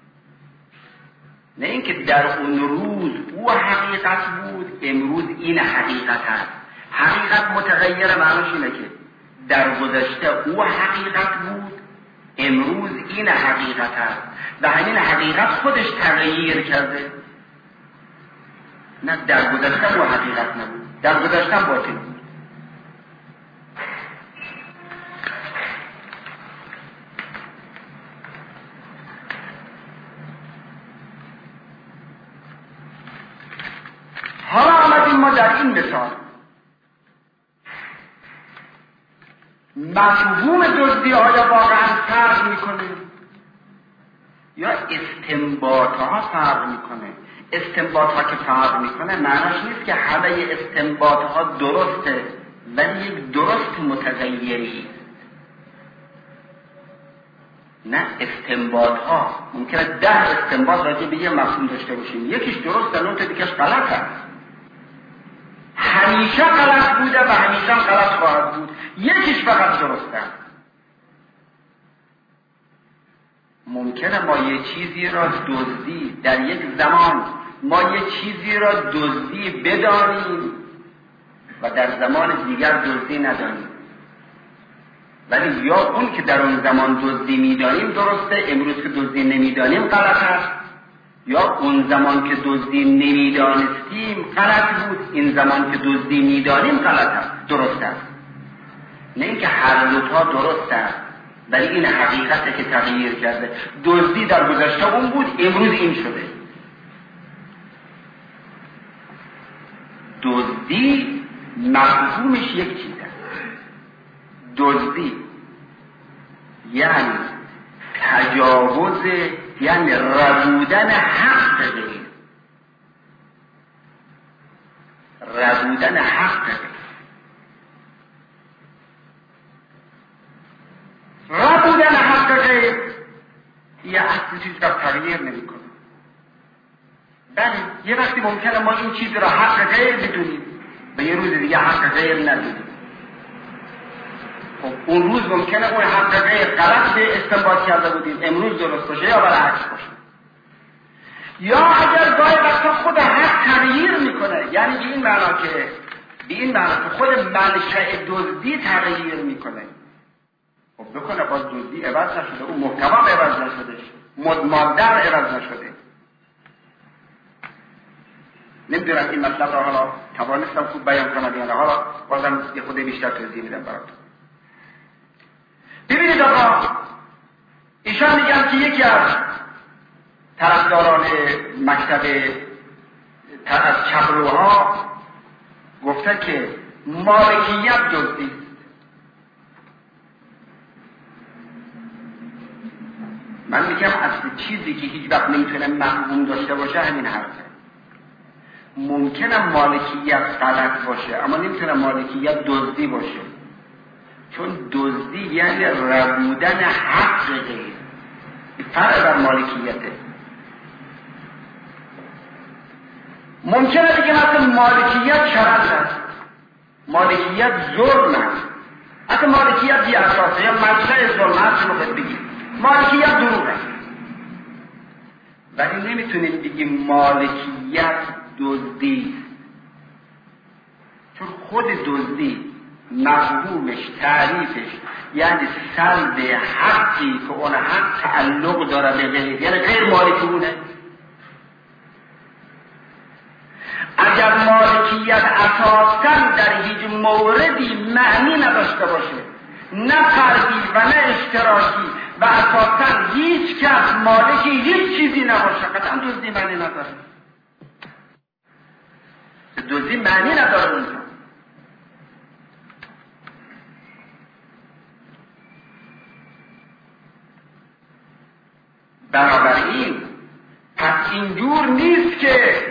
نه اینکه در اون روز او حقیقت بود، امروز این حقیقت هست. حقیقت متغیر معنیش اینه که در گذشته او حقیقت بود، امروز این حقیقت هست و همین حقیقت خودش تغییر کرده. نه، در گذشته او حقیقت نبود، در گذشته باطل بود. حالا آمدیم ما در این مثال مفهوم دزدی آیا واقعا فرق میکنه یا استنباط ها فرق میکنه؟ استنباط ها که فرق میکنه معنیش نیست که همه استنباط ها درسته، ولی یک درست متغیری. نه، استنباط ها ممکنه 10 استنباط راجع به یه مفهوم داشته باشیم، یکیش درسته، اون تا دیگه‌اش غلط هست. همیشه غلط بوده و همیشه غلط خواهد بود، یکیش فقط درسته. ممکنه ما یه چیزی را دزدی، در یک زمان ما یه چیزی را دزدی بدانیم و در زمان دیگر دزدی ندانیم، ولی یا اون که در اون زمان دزدی میدانیم درسته، امروز که دزدی نمیدانیم غلط است، یا اون زمان که دزدی نمیدانستیم غلط بود، این زمان که دزدی میدانیم غلط است، درست است. نه اینکه هر دوتا درست است، ولی این حقیقته که تغییر کرده. دزدی در گذشته اون بود، امروز این شده. دزدی مفهومش یک چیز است. دزدی یعنی تجاوز، یعنی ربودن حق غیر. ربودن حق ربودن حق غیر یه اصل چیز را تغییر نمی کنه. بله یه وقتی ممکنه ما این چیز را حق غیر بدونیم و یه روز دیگه حق غیر ندونیم. خب اون روز ممکنه اون حق غیر غلط به استنباط کرده بودیم، امروز درست باشه یا برعکس باشه. یا اگر گاهی وقتا خود حق تغییر میکنه، یعنی به این معنا که خود منشأ دزدی تغییر میکنه. خب بکنه باز دزدی عوض نشده، اون محتوا عوض نشده، مادر عوض نشده. نمیدونم این مطلب را حالا توانستم خوب بیان کنم یا نه، حالا بازم یه خود بیشتر توضیح میدم براتون. ببینید آقا، ایشان میگن که یکی از طرفداران مکتب از چپروها گفته که مالکیت دزدی. من میگم اصل چیزی که هیچ وقت نمیتونه مفهوم داشته باشه همین حرفه. ممکنه مالکیت غلط باشه اما نمیتونه مالکیت دزدی باشه، چون دزدی یعنی ربودن حق غیر، فرق بر مالکیته. ممکنه بگیم اصلا مالکیت شرط است، مالکیت ظلم است، اصلا مالکیت بی اساسه یا منشأ ظلم است. شما بگیم مالکیت دروغ است، ولی نمیتونیم بگیم مالکیت دزدی، چون خود دزدی مفهومش تعریفش یعنی سلب حقی که اون حق تعلق داره به غیر، یعنی غیر مالکونه. اگر مالکیت اساساً در هیچ موردی معنی نداشته باشه، نه فردی و نه اشتراکی، و اساساً هیچ کس مالکی هیچ چیزی نباشه، قطعا دزدی معنی نداره. دزدی معنی نداره اونجا. بنابراین پس اینجور نیست که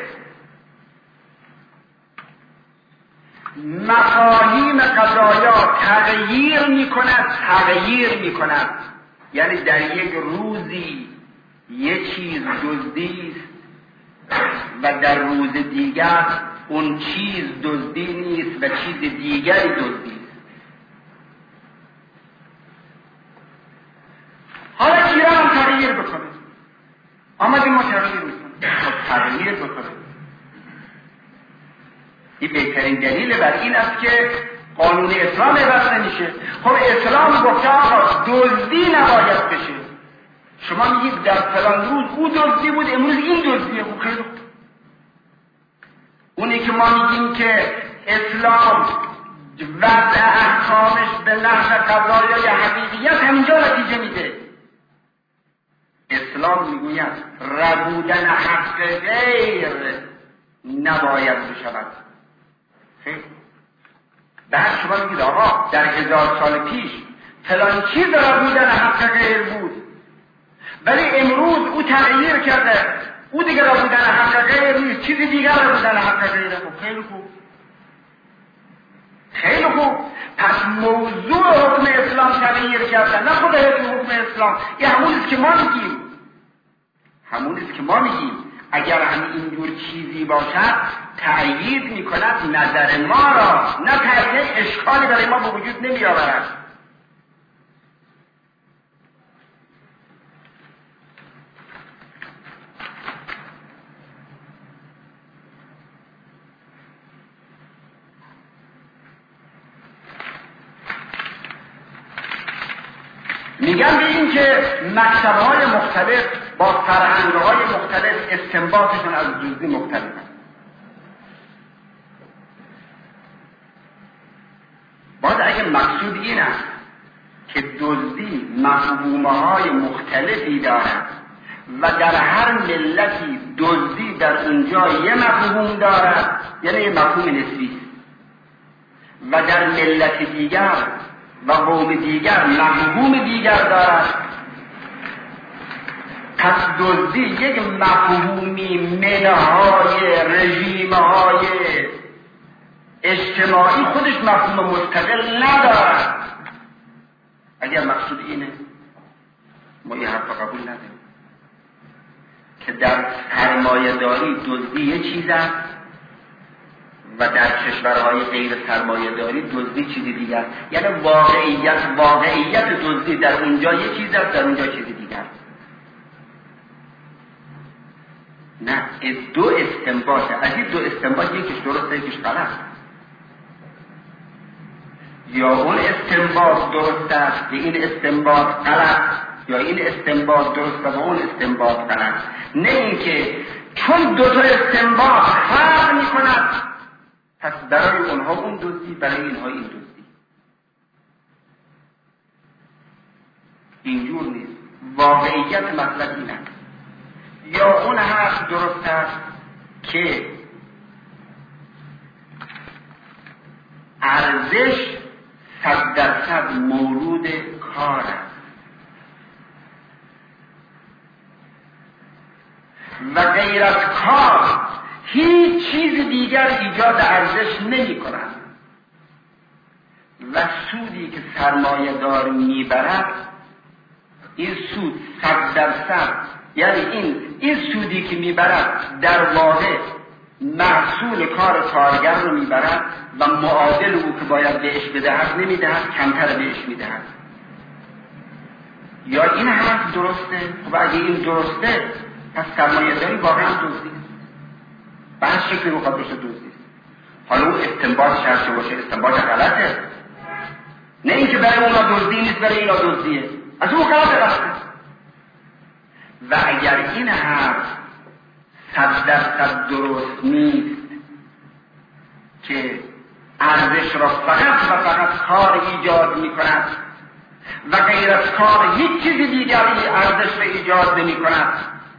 مفاهیم قضایا تغییر میکند، یعنی در یک روزی یک چیز دزدی است و در روز دیگر اون چیز دزدی نیست و چیز دیگری دزدی است. حالا ایران هم تغییر بکنه، آمدیم ما تغییر میکنه، تغییر بکنه. این بهترین دلیل بر این است که قانون اسلام عوض نمیشه. خب اسلام گفته آقا دزدی نباید بشه. شما میگید در فلان روز او دزدی بود، امروز این دزدیه. خب خیلی اونی که ما میگیم که اسلام وضع احکامش به نحو قضایای حقیقیت همینجا نتیجه میده. اسلام میگوید ربودن حق غیر نباید بشود. بعد شما میگید آقا در 1000 سال پیش فلان چیز ربودن حق غیر بود، ولی امروز او تغییر کرده، او دیگه ربودن حق غیر نیست، چیزی دیگر ربودن حق غیره. خب خیلی خوب، خیلی خوب. پس موضوع حکم اسلام تغییر کرده، نه خود حکم اسلام. این همونیست که ما میگیم اگر همین اینجور چیزی باشد تأیید میکند نظر ما را، نه تأیید اشکالی برای ما به وجود نمی آورد. میگن به این که مکتب‌های مختلف با فرهنگ‌های مختلف استنباطشون از دزدی مختلف است. باز اگه مقصود این است که دزدی مفهوم‌های مختلفی دارد و در هر ملتی دزدی در اونجا یه مفهوم دارد، یعنی یه مفهوم نسبی، و در ملت دیگر و قوم دیگر مفهوم دیگر دارد، پس دزدی یک مفهومی منهای رژیمهای اجتماعی خودش مفهوم مستقل ندارد. اگر مقصود اینه ما یه حرف قبول نداریم که در سرمایه داری دزدی یه چیز است و در کشورهای غیر سرمایه داری دزدی چیزی دیگر. یعنی واقعیت دزدی در اونجا یه چیز است، در اونجا چیزی دیگر. نه، دو استنباطه. از این دو استنباط یکیش درسته یکیش غلط. یا اون استنباط درست است و این استنباط غلط، یا این استنباط درست و اون استنباط غلط. نه اینکه چون دو تا استنباط فرق می‌کند پس برای اونها اون دزدی، برای اینها این دزدی. اینجور نیست. واقعیت مطلب این است. یا اون حرف درست است که ارزش 100% مورود کار است و غیر از کار هیچ چیز دیگر ایجاد ارزش نمی کند و سودی که سرمایه دار میبرد این سود 100%، یعنی این سودی که میبرد در واقع محصول کار کارگر رو میبرد و معادل او که باید بهش بدهد نمیدهد، کمتر بهش میدهد. یا این حرف درسته؟ خب اگه این درسته پس سرمایه داری واقعا دزدی است. به هر شکلی رو باشه دزدی است. حالا اون استنباط شرطی باشه استنباط غلطه، نه اینکه برای اونا دزدی نیست برای اینا دزدیه، از اون غلطه. و اگر این حرف 100% درست نیست که ارزش را فقط و فقط کار ایجاد می کند و غیر از کار هیچ چیزی دیگری ارزش را ایجاد نمی کند،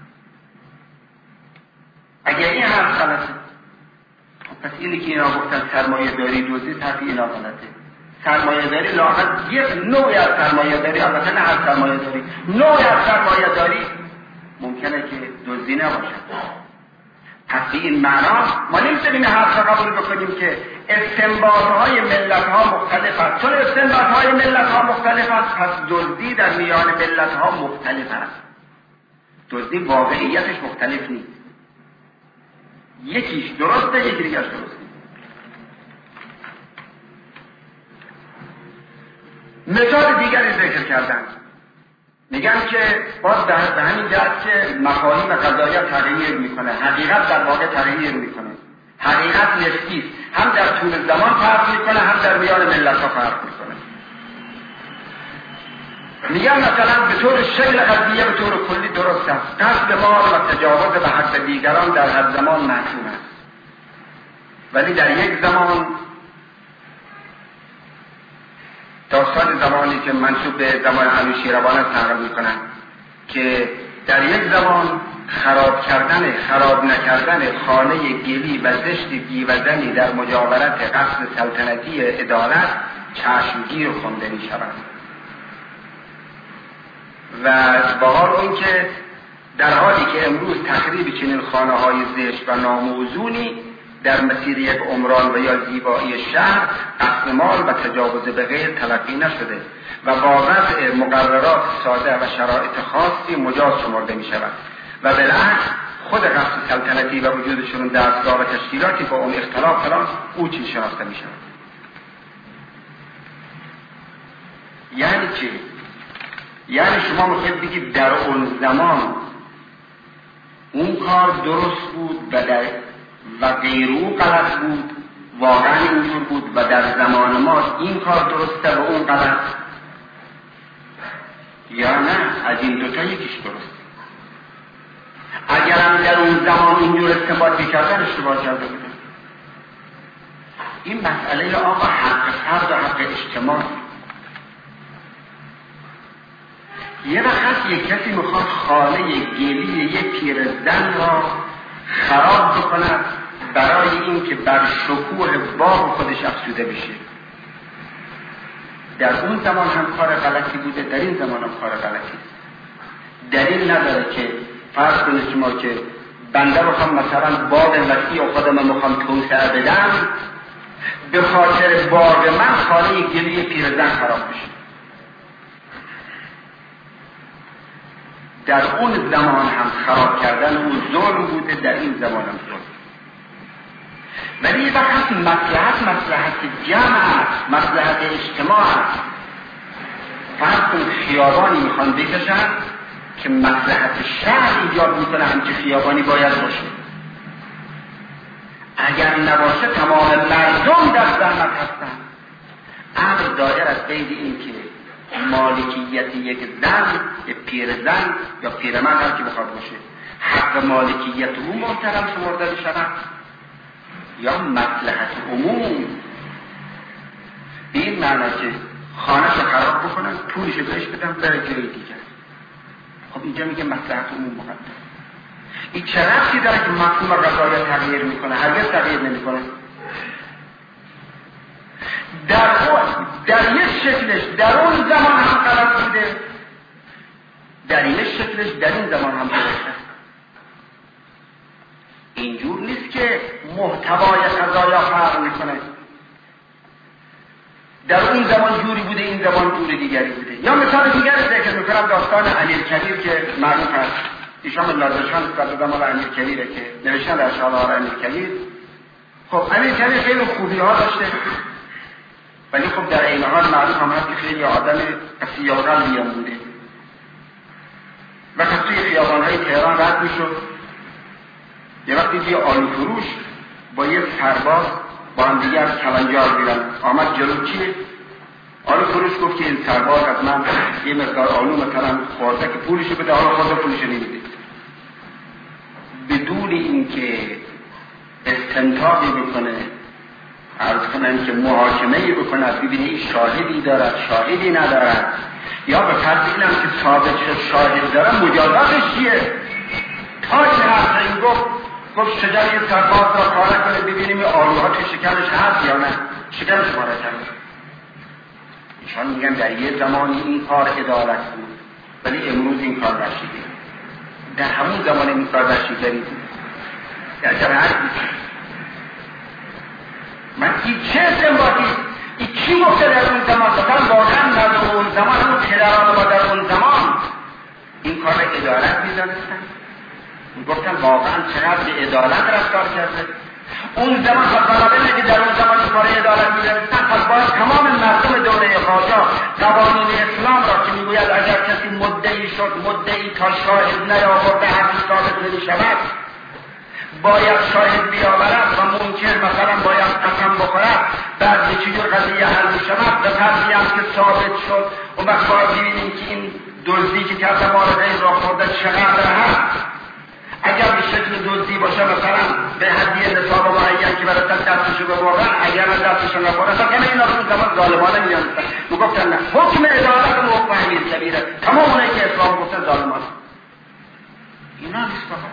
اگر این حرف غلطه پس اینی که اینا گفتن سرمایه داری دزدی، طرف اینا غلطه. سرمایه داری لااقل یک نوعی از سرمایه داری، البته نه هر سرمایه داری، نوعی از سرمایه داری ممکنه که دزدی نباشد. پس به این معنا ما نمیتونیم حرف را قبول بکنیم که استنباط‌های ملت‌ها مختلف است. چون استنباط‌های ملت‌ها مختلف است پس دزدی در میان ملت‌ها مختلف است. دزدی واقعیتش مختلف نیست، یکیش درسته یکی دیگرش درست نیست. مثال دیگری ذکر کردن، میگن که باز به همین جهت که مفاهیم قضایا تغییر میکنه، حقیقت در واقع تغییر میکنه. حقیقت نسبی است، هم در طول زمان فرق میکنه هم در میان ملت‌ها فرق میکنه. میگن مثلا به طور شکل قضیه به طور کلی درست است، قصد مال و تجاوز به حق دیگران در هر زمان محکوم است، ولی در یک زمان، داستان زمانی که منسوب به زمان انوشیروان نقل میکنن که در یک زمان خراب نکردن خانه گلی و زشت گیوزنی در مجاورت قصر سلطنتی عدالت چشمگیر خونده می شود و با حال اون که در حالی که امروز تخریب چنین خانه های زشت و ناموزونی در مسیر یک عمران و یا زیبایی شهر قصد مال و تجاوز به غیر تلقی نشده و با وضع مقررات ساده و شرایط خاصی مجاز شمرده می شود و بالعکس خود قصد سلطنتی و وجودشون دستگاه و تشکیلاتی با اون اختلاف کلان او چیز شناخته می شود. یعنی چی؟ یعنی شما میخواید بگید در اون زمان اون کار درست بود و غیر او غلط بود، واقعا اینجور بود و در زمان ما این کار درسته و اون غلط، یا نه از این دوتا یکیش درست. اگر هم در اون زمان اینجور استنباط میکردن اشتباه کرده بودن. این مسئله آقا حق فرد و حق اجتماعی. یه وقت یک کسی میخواد خانه گلی یک پیرزن را خراب بکند برای این که بر شکوه باغ خودش افزوده بشه. در اون زمان هم کار غلطی بوده، در این زمان هم کار غلطی. دلیل نداره که فرض کنید شما که بنده بخوام مثلا باغ وسیع و خودم میخوام توسعه بدم، به خاطر باغ من خانه گلی پیرزن خراب بشه. در اون زمان هم خراب کردن اون ظلم بوده، در این زمان هم ظلم. ولی وقت مصلحت جمع است، مصلحت اجتماع است. فرض کن خیابانی میخوان بکشن که مصلحت شهر ایجاد میکنه همچه خیابانی باید باشه. اگر نباشه تمام مردم در زحمت هستن. امر دایر از بین این که مالکیت یک زن، یک پیرزن یا پیرمرد هر که بخواد باشه، حق مالکیت او محترم شمرده بشود یا مصلحت عموم. به این معنی که خانه‌ش رو خراب بکنن، پولش رو بهش بدن بره جای دیگر. خب اینجا میگه مصلحت عموم مقدم. این چه ربطی داره که مفهوم قضایا تغییر میکنه؟ هرگز تغییر نمیکنه. در یک شکلش در اون زمان هم غلط بوده، در یک شکلش در این زمان هم درسته. اینجور نیست که محتوای قضایا فرق میکنه. در اون زمان جوری بوده، این زمان جوری دیگری بوده. یا مثال دیگر ذکر میکنم، داستان امیرکبیر که معروف هست. ایشان نادرشان از زمان امیرکبیره که نوشتن در شاهنامه امیرکبیر. خب امیرکبیر خیلی خوبی ها داشته، ولی خب در این حال معروف هم هست که خیلی آدم سیاه‌قلبی هم بوده. وقتی توی خیابان‌های تهران رد میشد، یه وقتی توی آلو فروش با یک سرباز با هم دیگر کلنجار بیرن، آمد جلو چیه؟ آلو فروش گفت که این سرباز از من یه مقدار آلو مثلا خورده که پولشو بده، حالا خورده پولشو نمیده. بدون اینکه استنتاقی بکنه، عرض کنن که محاکمه‌ای بکند، ببینی شاهدی دارد شاهدی ندارد، یا به فرض اینم که ثابت شد شاهد دارد، مجازاتش چیه؟ تا که حرف این گفت شجر یه سرباز را پاره کنه ببینیم این آلوها تو شکمش هست یا نه، شکمش پاره کنه. ایشان میگن در یه زمانی این کار عدالت بود، ولی امروز این کار رشیده. در همون زمان این کار رشیدگری بود. در جمعیت من این چه استنباطی؟ این کی گفته در اون زمان؟ مثلا واقعا در اون زمان اون پدران ما در اون زمان این کار عدالت می‌دانستن؟ گفتن واقعا چقدر به عدالت رفتار کرده. اون زمان خطابه که در اون زمان این کار عدالت می‌دانستن، پس باید تمام مردم دوره قاجار قوانین اسلام را که میگوید اگر کسی مدعی شد، مدعی تا شاهد نیاورده حق ثابت نمی‌شود، باید شاهد بیاورد و منکر مثلا باید قسم بخورد، بعد به چجور قضیه حل می‌شود. به فرضی هم که ثابت شد و وقت باید ببینیم که این دزدی که کرده مال غیر را خورده چقدر هست. اگر به شکل دزدی باشه مثلا به حدی نصاب معین که برای دستشو ببرن، اگر دستشو نبرن تا کنه این اون زمان ظالمانه می‌دونستن. میگفتن نه، حکم عدالت و حکم امیرکبیره، تمام اونایی که اسلام گفتن ظالمانه. اینا نیست فقط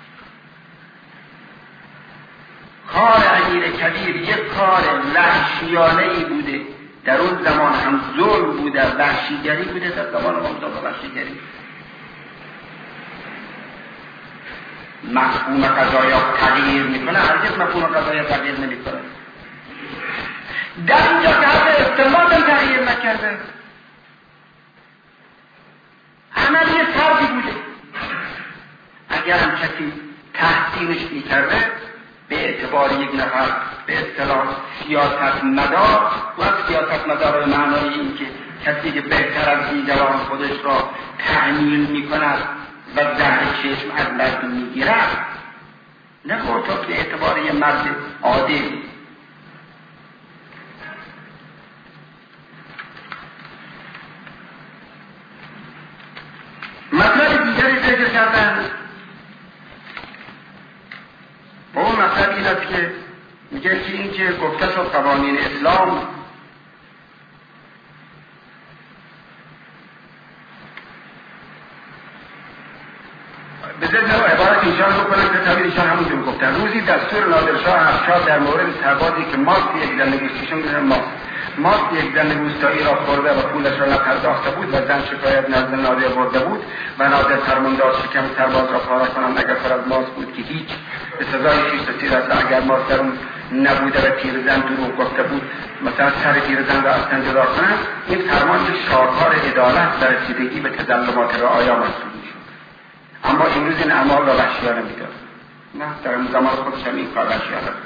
کار امیرکبیر یک کار وحشیانه‌ای بوده، در اون زمان هم ظلم بوده، وحشیگری بوده، در زمان هم وحشیگری. مفهوم قضایا تغییر میکنه، هرگز مفهوم قضایا تغییر نمیکنه. در اینجا که حتی استنباط هم تغییر نکرده، عملی فردی بوده. اگر هم کسی تحسینش میکرده به اعتبار یک نفر به اصطلاح سیاست مدار، و سیاست مدار به معنای این که کسی که بهتر از دیگران خودش را تأمین میکند و در چشم از مردم میگیرد، نه مرتبط به اعتبار یک مرد عادل. مطلب دیگری ذکر کردن و اون مطلب این است که میگه که این که گفته شد قوانین اسلام به ضمن عبارت ایشان بکنم که تعبیر ایشان همونجور گفتن. روزی دستور نادرشاه افشار در مورد سربازی که ماست یک زن نگوستیشون میدونم ماست یک زن نگوستایی را خورده و پولش را نپرداخته بود و زن شکایت نزد نادر برده بود و نادر فرمان داد شکم سرباز را پاره کنم اگر پر از ماست بود که هیچ به سزای 6 تا تیر است، اگر ماست در اون نبوده و پیرزن دروغ گفته بود مثلا سر پیرزن را اصلا جدا کنند، این فرمان شاهکار عدالت و رسیدگی به تظلمات رعایا محسوب میشد. اما امروز این اعمال را وحشیانه میداد. نه، در اون زمان خودش هم این کار وحشیانه بود.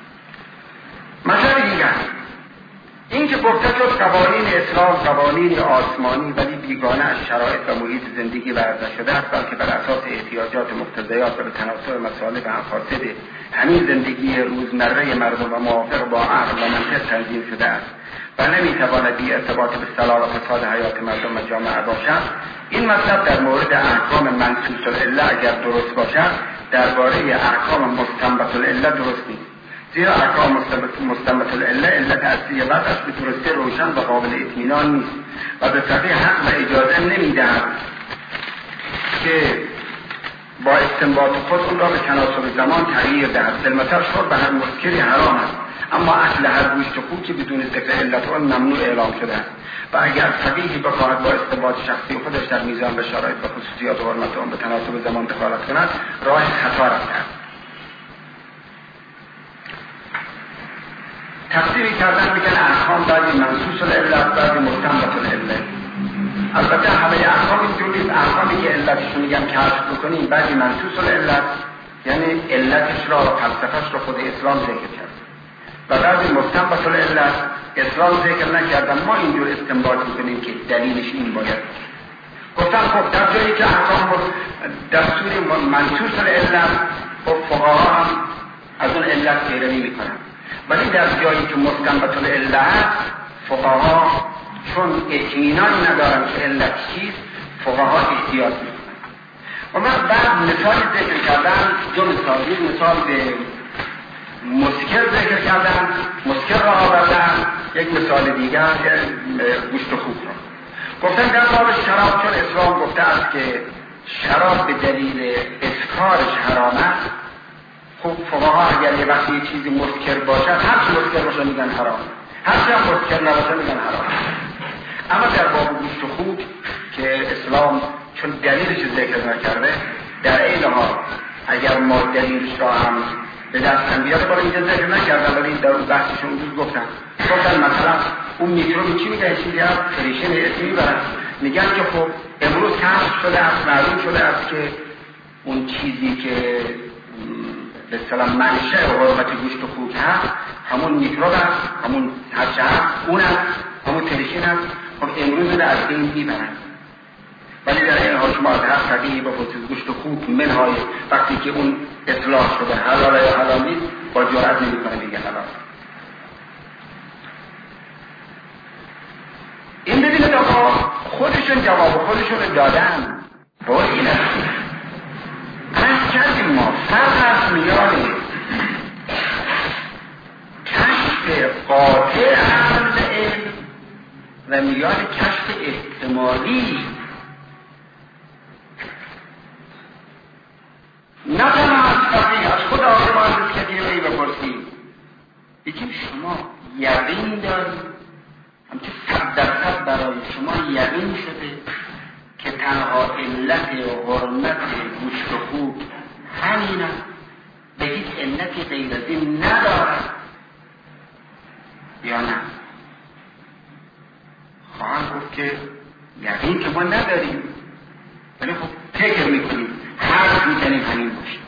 مثلا دیگر این که گفته شد قوانین اسلام قوانین آسمانی ولی بیگانه از شرایط و محیط زندگی ورزه شده است، بلکه بر اساس احتیاجات مقتضیات و به تناسب مصالح و مفاسد همین زندگی روزمره مردم و موافق با عقل و منطق تنظیم شده است و نمیتواند بی ارتباط به صلاح و فساد حیات مردم و جامعه باشد. این مطلب در مورد احکام منصوص العله اگر درست باشد، درباره احکام مستنبط العله درست نیست، زیرا احکام مستنبط العله علت اصلی وضعش به درستی روشن و قابل اطمینان نیست و به فقیه حق و اجازه نمیدهد که با استنباط خود اون را به تناسب زمان تغییر دهد. مثلا شرب هر مسکری حرام است، اما اکل هر گوشت خوکی بدون ذکر علت آن ممنوع اعلام شده است و اگر فقیهی بخواهد با استنباط شخصی خودش در میزان به شرایط و خصوصیات و حرمت آن به تناسب زمان دخالت کند، راه خطا رفته است. تفسیری کردن میگن احکام بعضی منصوص العله بعضی مستنبط العله. البته همه احکام اینجوری نیست. احکامی که علتش رو میگن کشف بکنیم بعضی منصوص العله، یعنی علتش را و فلسفه‌اش را خود اسلام ذکر کرد و بعضی مستنبط العله اسلام ذکر نکردن، ما اینجور استنباط میکنیم که دلیلش این باید گفتن. خب در جایی که احکام دستور منصوص العله و فقها هم از اون علت پیروی میکنن، ولی در جایی که مستنبط العله فقها چون اطمینان ندارن که علت چیست، فقها احتیاط میکنن. و من بعد مثال ذکر کردم، دو مثال به مسکر ذکر کردم، مسکر را آوردم، یک مثال دیگر گوشت خوک را گفتن. در باب شراب چون اسلام گفته است که شراب به دلیل اسکارش حرام است، خب فقها اگر یه وقتی یه چیزی مسکر باشد، هر چی مسکر باشه میگن حرام، هر چی هم مسکر نباشه میگن حرام. اما در باب گوشت خوک که اسلام چون دلیلش ذکر نکرده، در این حال اگر ما دلیلش را هم به دست بیاره، بالا اینجا ذکر نکردن ولی در اون بحثشون روز گفتن مثلا اون میکروبی چی میگن؟ چیزی هم فریشن اسمی برن، میگن که خب امروز کشف شده است، معلوم شده است که اون چیزی که به اصطلاح منشأ و حرمت گوشت خوک هست همون میکروب است، همون هرچه هست اون است، همون تریشین است. خب امروز رو از این میبرن، ولی در این حال شما از هر فقیهی با خصوص گوشت خوک منهای وقتی که اون اطلاع شده حلال یا حلال نیست، با جرأت نمیکنه دیگه حلال. این ببینید آقا خودشون جواب خودشون دادن. با این است از کردیم ما فرق از میان کشف قاطع عمل علم و میان کشف احتمالی. نه تنها از فقیه، از خود آقای کدیمی بپرسید، بگیم شما یقین دارید همچه 100% برای شما یقین شده که تنها علت و حرمت گوشت و خوک همین است، به هیچ علتی غیر از این ندارد یا نه؟ خواهم گفت که یقین که ما نداریم، ولی خب فکر میکنیم، حرف میزنیم همین باشه.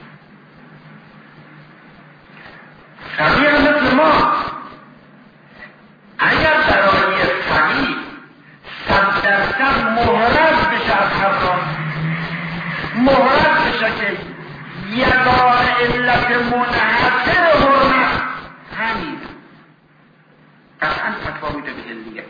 فقیه هم مثل ما، اگر برای فقیه 100% محرز بشه از حرام، محرز بشه که یگانه علت منحصر حرمت همین، قطعا فتوا میده به دیگه.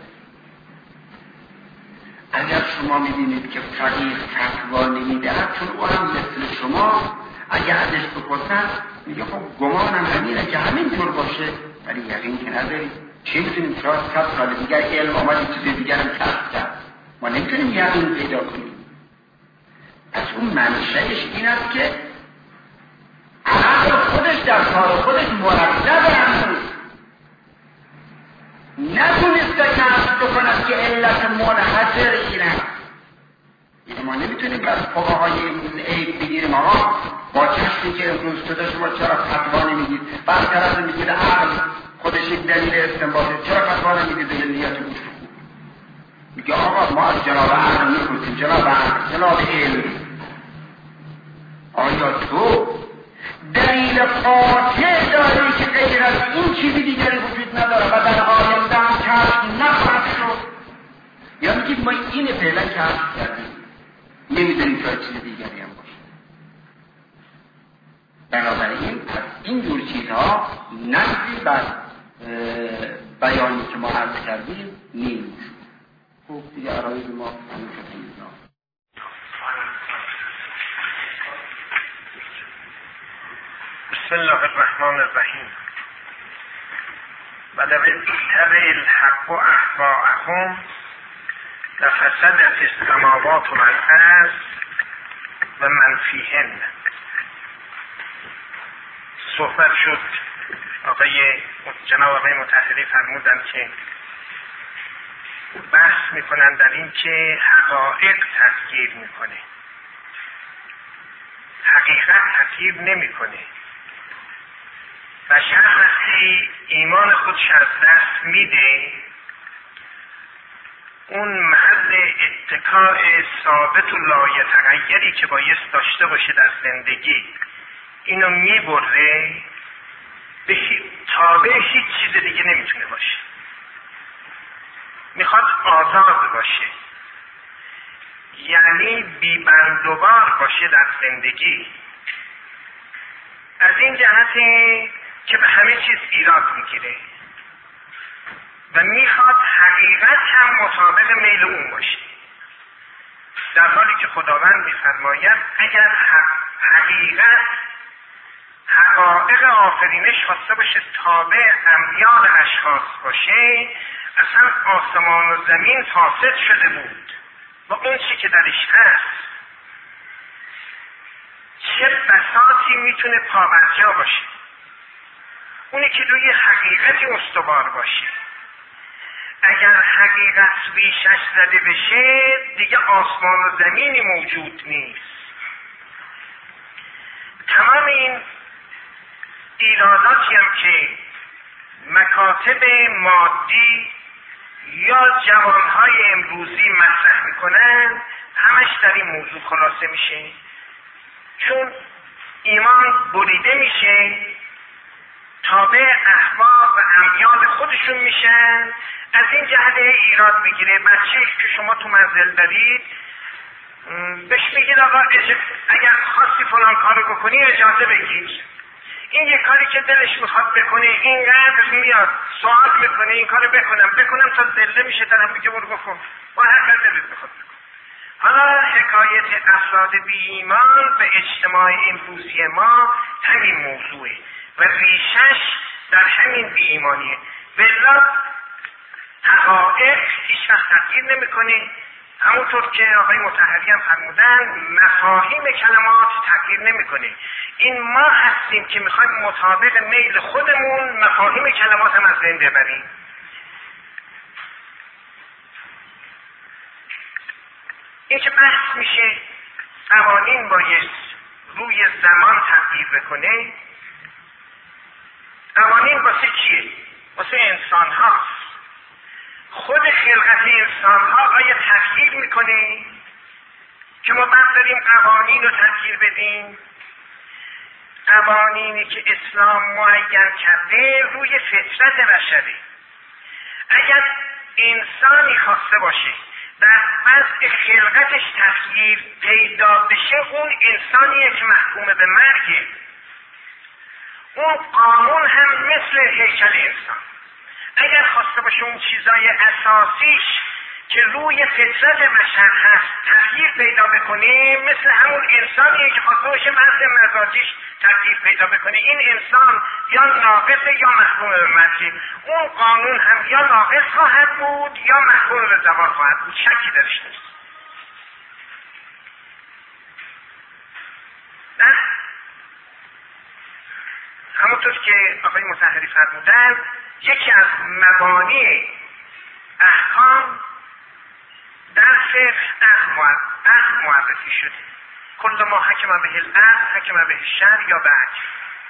اگر شما میبینید که فقیه فتوا نمیدهد، چون او هم مثل شما اگر ازش بپرسن میگه خب گمانم همینه که همین طور باشه، ولی یقین که نداریم. چی میتونیم 100 سال دیگر علم آمد چیز دیگر هم کشف کرد، ما نمیتونیم یقین پیدا کنیم. از اون منشأش این است که عقل خودش در کار خودش مرتب هنوز نتونسته کشف بکند که علت منحصر این است. ما نمیتونیم از فقهای این عیب بگیریم آقا با چشمی که امروز شده شما چرا فتوا نمیگید؟ بعد طرف میگید عقل خودش یک دلیل استنباطه، چرا فتوا نمیگید به ملیت گوشت خوب؟ میگه آقا ما از جناب عقل میپرسیم، جناب عقل، جناب علم، آیا تو دلیل قاطع داری که غیر از این چیزی دیگری وجود نداره و در آینده هم کشف نخواهد شد؟ یا میگید ما این فعلا کشف کردیم نمیدونیم شاید چیز دیگری هم باشه. بنابراین از این جور چیزها نقضی بر بیانی که ما عرض کردیم نیست. خوب دیگه عرایز ما همین شده. بسم الله الرحمن الرحیم. ولو اتبع الحق اهواءهم لفسدت السماوات والارض و من فیهن. صحبت شد، جناب آقای مطهری فرمودند که بحث میکنن در این که حقایق تغییر میکنه، حقیقت تغییر نمیکنه. بشر وقتی ایمان خودش از دست میده، اون محل اتکاء ثابت و لایتغیری که بایست داشته باشه در زندگی اینو میبره، تابع هیچ چیز دیگه نمیتونه باشه. میخواد آزاد باشه، یعنی بی‌بندوبار باشه در زندگی. از این جهت که به همه چیز ایراد میگیره و میخواد حقیقت هم مطابق میل اون باشه، در حالی که خداوند میفرماید اگر حقیقت حقایق آفرینش خواسته باشه تابع امیال اشخاص باشه، اصلا آسمان و زمین فاسد شده بود و اون چی که درش هست چه بساطی میتونه پابرجا باشه. اونی که روی حقیقتی استوار باشه. اگر حقیقت ریشش زده بشه دیگه آسمان و زمینی موجود نیست. تمام این ایراداتی هم که مکاتب مادی یا جوانهای امروزی مطرح میکنن همش در این موضوع خلاصه میشه، چون ایمان بریده میشه، تابع اهوا و امیال خودشون میشن. از این جهت ایراد میگیره. بچه که شما تو منزل دارید بهش میگید آقا اگر خواستی فلان کارو بکنی اجازه بگیر. این یه کاری که دلش میخواد بکنه اینقدر میاد سوال میکنه این کارو بکنم تا ذله میشه، طرف میگه برو بکن با هر کار دلت میخواد بکن. حالا حکایت افراد بی ایمان به اجتماع امروزی ما همین موضوعه و ریشش در همین بی ایمانیه. بلا حقایق هیچ وقت تغییر نمیکنه. همونطور که آقای مطهری هم فرمودن مفاهیم کلمات تغییر نمیکنه. این ما هستیم که میخوایم مطابق میل خودمون مفاهیم کلمات هم از بین ببریم. این که بحث میشه قوانین بایست روی زمان تغییر بکنه. قوانین واسه کیه؟ واسه انسان هاست. خود خلقت انسان ها آیا تغییر میکنه که ما بعد داریم قوانین رو تغییر بدیم؟ قوانینی که اسلام معین کرده روی فطرت بشره. اگر انسانی خواسته باشه در وضع خلقتش تغییر پیدا بشه، اون انسانیه که محکوم به مرگه. اون قانون هم مثل هیکل انسان اگر خواسته باشه اون چیزای اساسیش که روی فطرت بشر هست تغییر پیدا بکنه، مثل همون انسانیه که خواسته باشه وضع مزاجیش تغییر پیدا بکنه. این انسان یا ناقصه یا محکوم به مرگ. اون قانون هم یا ناقص خواهد بود یا محکوم به زوال خواهد بود، شکی درش نیست. نه؟ همونطور که آقای مطهری فرمودن یکی از مبانی احکام در فقه عقل معرفی شده. کل ما حکم به العقل حکم به الشرع یا به عجل.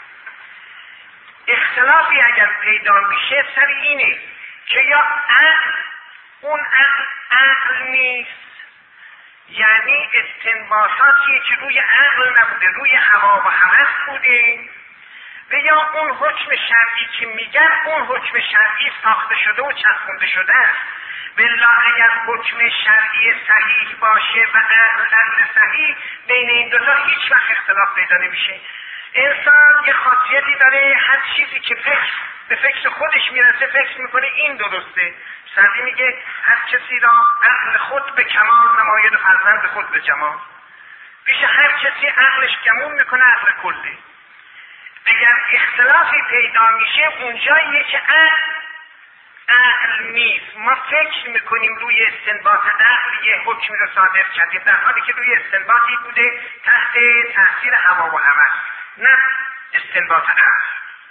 اختلافی اگر پیدا میشه سر اینه که یا عقل اون عقل نیست، یعنی استنباطاتی که روی عقل نبوده، روی هوا و هوس بوده، و یا اون حکم شرعی که میگن اون حکم شرعی ساخته شده و چسبونده شده است. بالله اگر حکم شرعی صحیح باشه و عقل صحیح، بین این دوتا هیچ وقت اختلاف پیدا نمیشه. انسان یه خاصیتی داره، هر چیزی که به فکر خودش میرسه فکر میکنه این درسته. سعدی میگه هر کسی را عقل خود به کمال نماید و فرزند خود به جمال. پیش هر کسی عقلش گمون میکنه عقل کله. اگر اختلافی پیدا میشه اونجاییه که عقل نیست. ما فکر میکنیم روی استنباط عقل یه حکمی رو صادر کردیم، در حالی که روی استنباطی بوده تحت تاثیر هوا و هوس، نه استنباط عقل.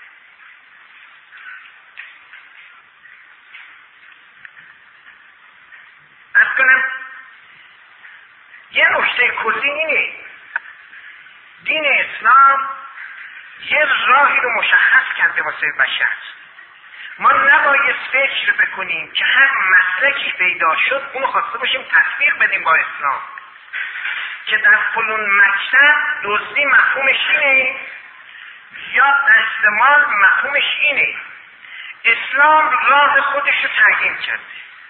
از کنم یه نکته کلی اینه، دین اسلام یه راهی رو مشخص کرده واسه بشر. ما نباید فکر بکنیم که هر مسلکی پیدا شد اونو خواسته باشیم تطبیق بدیم با اسلام، که در فلان مکتب دزدی مفهومش اینه یا دست مال مفهومش اینه. اسلام راه خودش رو تعیین کرده.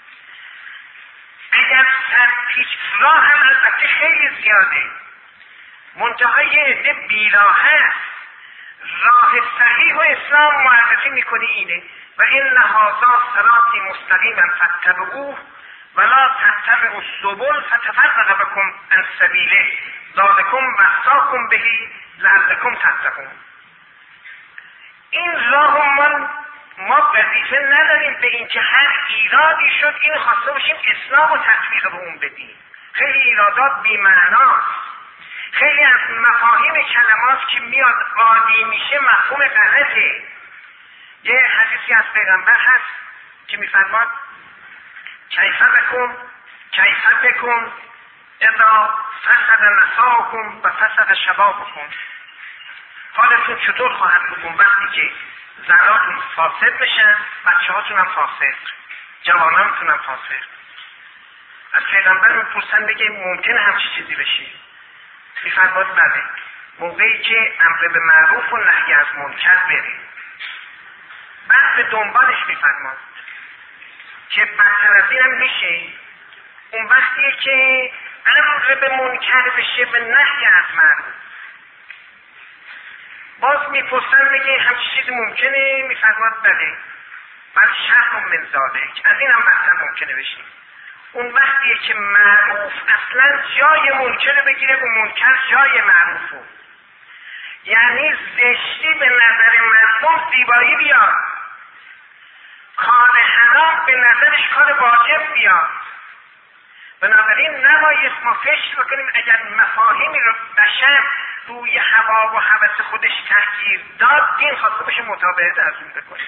اگر پیچ راه هم البته خیلی زیاده، منتهای عده بیراه هست، راه صحیح و اسلام معرفی میکنه اینه و این هذا صراطی مستقیما فاتبعوه ولا تتبعوا السبل فتفرق بكم عن سبیله ذلکم وصاکم به لعلکم تتقون. این راه ما وظیفه نداریم به اینکه هر ایرادی شد این خواسته باشیم اسلام و تطبیق به اون بدیم. خیلی ایرادات بی‌معناست. خیلی از مفاهیم کلمات که میاد عادی میشه مفهوم غلطه. یه حدیثی از پیغمبر هست که میفرماد کیف بکن اذا فسد نساکم و فسد شبابکم. حالتون چطور خواهد بود وقتی که زناتون فاسد بشن، بچه هاتون هم فاسد، جوانانتون هم فاسد؟ از پیغمبر میپرسن بگه ممکنه همچی چیزی بشه؟ میفرماد بله، موقعی که امر به معروف و نهی از منکر بره. بعد به دنبالش میفرماد که بدتر از این هم میشه اون وقتیه که امر به منکر بشه و نهی از معروف. باز میپرسن بگه همچی چیزی ممکنه؟ میفرماد بله، بل شر من ذالک، از این هم بدتر ممکنه بشه. اون وقتیه که معروف اصلا جای منکر بگیره و منکر جای معروفو، یعنی زشتی به نظر مردم زیبایی بیاد، کار حرام به نظرش کار واجب بیاد. بنابراین نباید ما فکر بکنیم اگر مفاهیمی رو بشر روی هوا و هوس خودش تغییر داد دین خواسته باشه مطابقت از اون بکنه.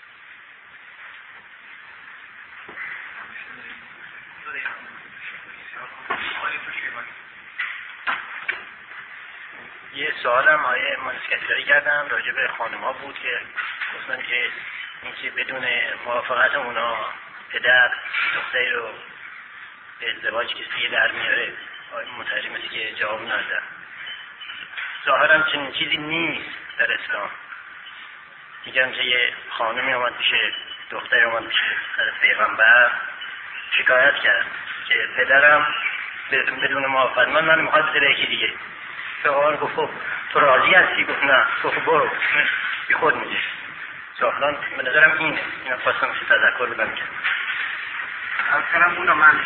یه سوالم آیه مانسکتری کردم راجع به خانم‌ها بود که گفتن که اینکه بدون موافقت اونا پدر دختری رو به ازدواج کسی در میاره، آیه متحری مثل که جواب ندادن. ظاهرم چنین چیزی نیست در اسلام. میگم که یه خانمی اومد میشه دختری اومد میشه از پیغمبر شکایت کرد که پدرم بدون موافقت من میخواد بده یکی دیگه. پیغمبر گفت تو راضی هستی؟ گفت نه. گفت برو بی خود میشه. ظاهرا به نظرم اینه. این خواستم که تذکر بدم که از کنم اونو من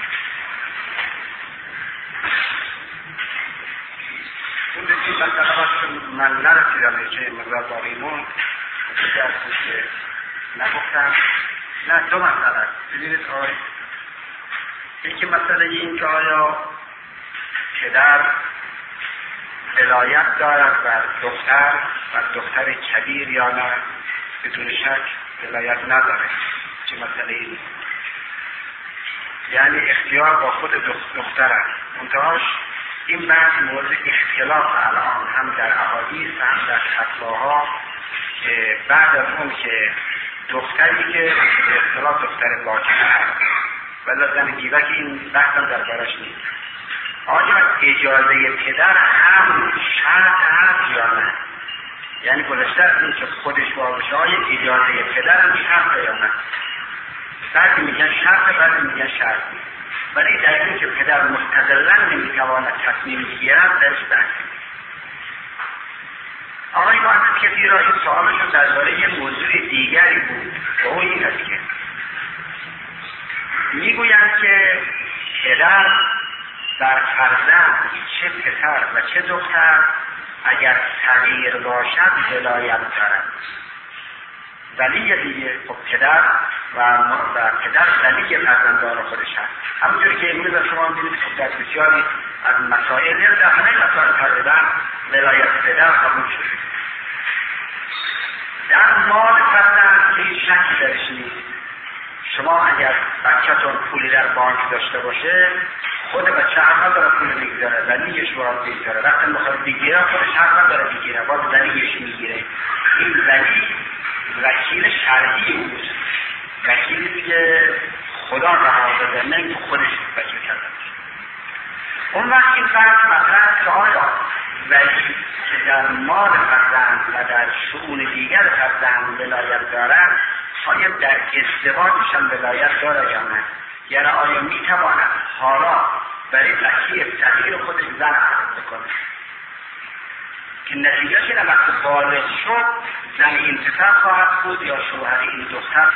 اون دیگه من نرسیدم چه مقدار باقی مون که نگفتم. نه دو مسئله ببینید آقای، یکی مسئله این که آیا پدر ولایت دارد بر دختر و دختر کبیر یا نه؟ بدون شک ولایت نداره. چه مسئله این؟ یعنی اختیار با خود دختر است. منتهاش این بحث مورد اختلاف الان هم در احادیث هم در فتواها که بعد از اون که دختری که به اصطلاح دختر باکره هست ولی زن بیوه که این بحث هم در بارش نیست، آیا اجازه پدر هم شرط هست یا نه؟ یعنی گذشته از این که خودش باشه های اجازه پدر هم شرط یا نه؟ بعضی میگن شرط، بعضی میگن شرط نیست، ولی در این که پدر مستقلاً نمیتواند تصمیم بگیرد درش بحث. آقای محمد کسی را این سوالشون درباره یه موضوع دیگری بود و اون این است که میگویند که پدر بر فرزند چه پسر و چه دختر اگر صغیر باشد ولایت دارد. ولی دیگه خب پدر و پدر ولی فرزندان خودش هست. همونجوری که امروز شما می‌بینید خب در بسیاری از مسائل در همه مسائل تقریبا ولایت پدر قبول شده. در مال فرزند هیچ شکی درش نیست. شما اگر بچه‌تون پولی در بانک داشته باشه خود بچه حق نداره پول میگذاره، ولیش باید بگذاره. وقتی میخواد بگیره خودش حق نداره بگیره، باید ولیش میگیره. این ولی وکیل شرعی اوست، وکیلی که خدا رها بده، نه اینکه خودش وکیل کرده باشه. اون وقت این فرق مطرح که آیا ولی که در مال فرزند و در شؤون دیگر فرزند ولایت دارد آیا در ازدواجشان ولایت داره یا نه؟ یعنی آیا میتواند حالا برای وکیل صغیر خودش زن عقد بکنه که نتیجهش اینه وقتی بالغ شد زن این پسر خواهد بود یا شوهر این دختر.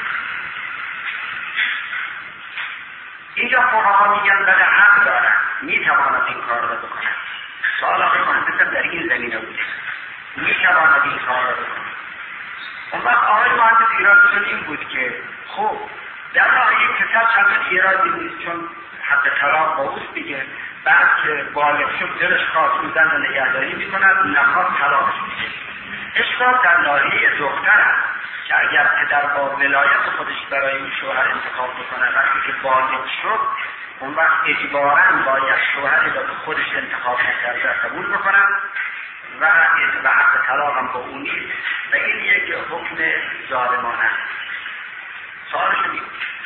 اینجا فقها میگن بله حق دارن، میتواند این کار را بکنه. سوال آقای مهندس در این زمینه بوده، میتواند این کار را بکنه. اون وقت آقای مهندس ایرادشون این بود که خب در راه یک پسر چند ایرادی نیست، چون حق طلاق با اوست دیگه. بعد که بالغ شد دلش خواست اون زن رو نگهداری میکند، نخواست طلاقش میده. اشکال در ناحیه دختر هست که اگر پدر با ولایت خودش برای این شوهر انتخاب بکنه، وقتی که بالغ شد اون وقت اجباراً باید شوهری را که خودش انتخاب نکرده قبول بکنن و حق طلاق هم با اون نیست و این یک حکم ظالمانه است. سوالش نیست.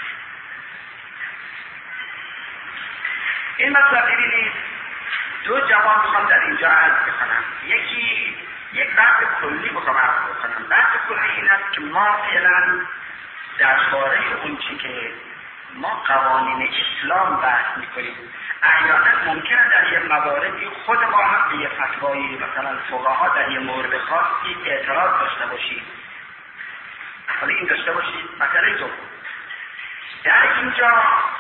این مطلب ببینید دو جواب میخوام در اینجا عرض بکنم. یکی یک بحث کلی میخوام عرض بکنم. بحث کلی این است که ما فعلا درباره اون چی که ما قوانین اسلام بحث میکنیم احیانا ممکنه در یه مواردی خود ما هم به یه فتوایی مثلا فقها در یه مورد خاصی اعتراض داشته باشید. حالا این داشته باشید مسئله تو در اینجا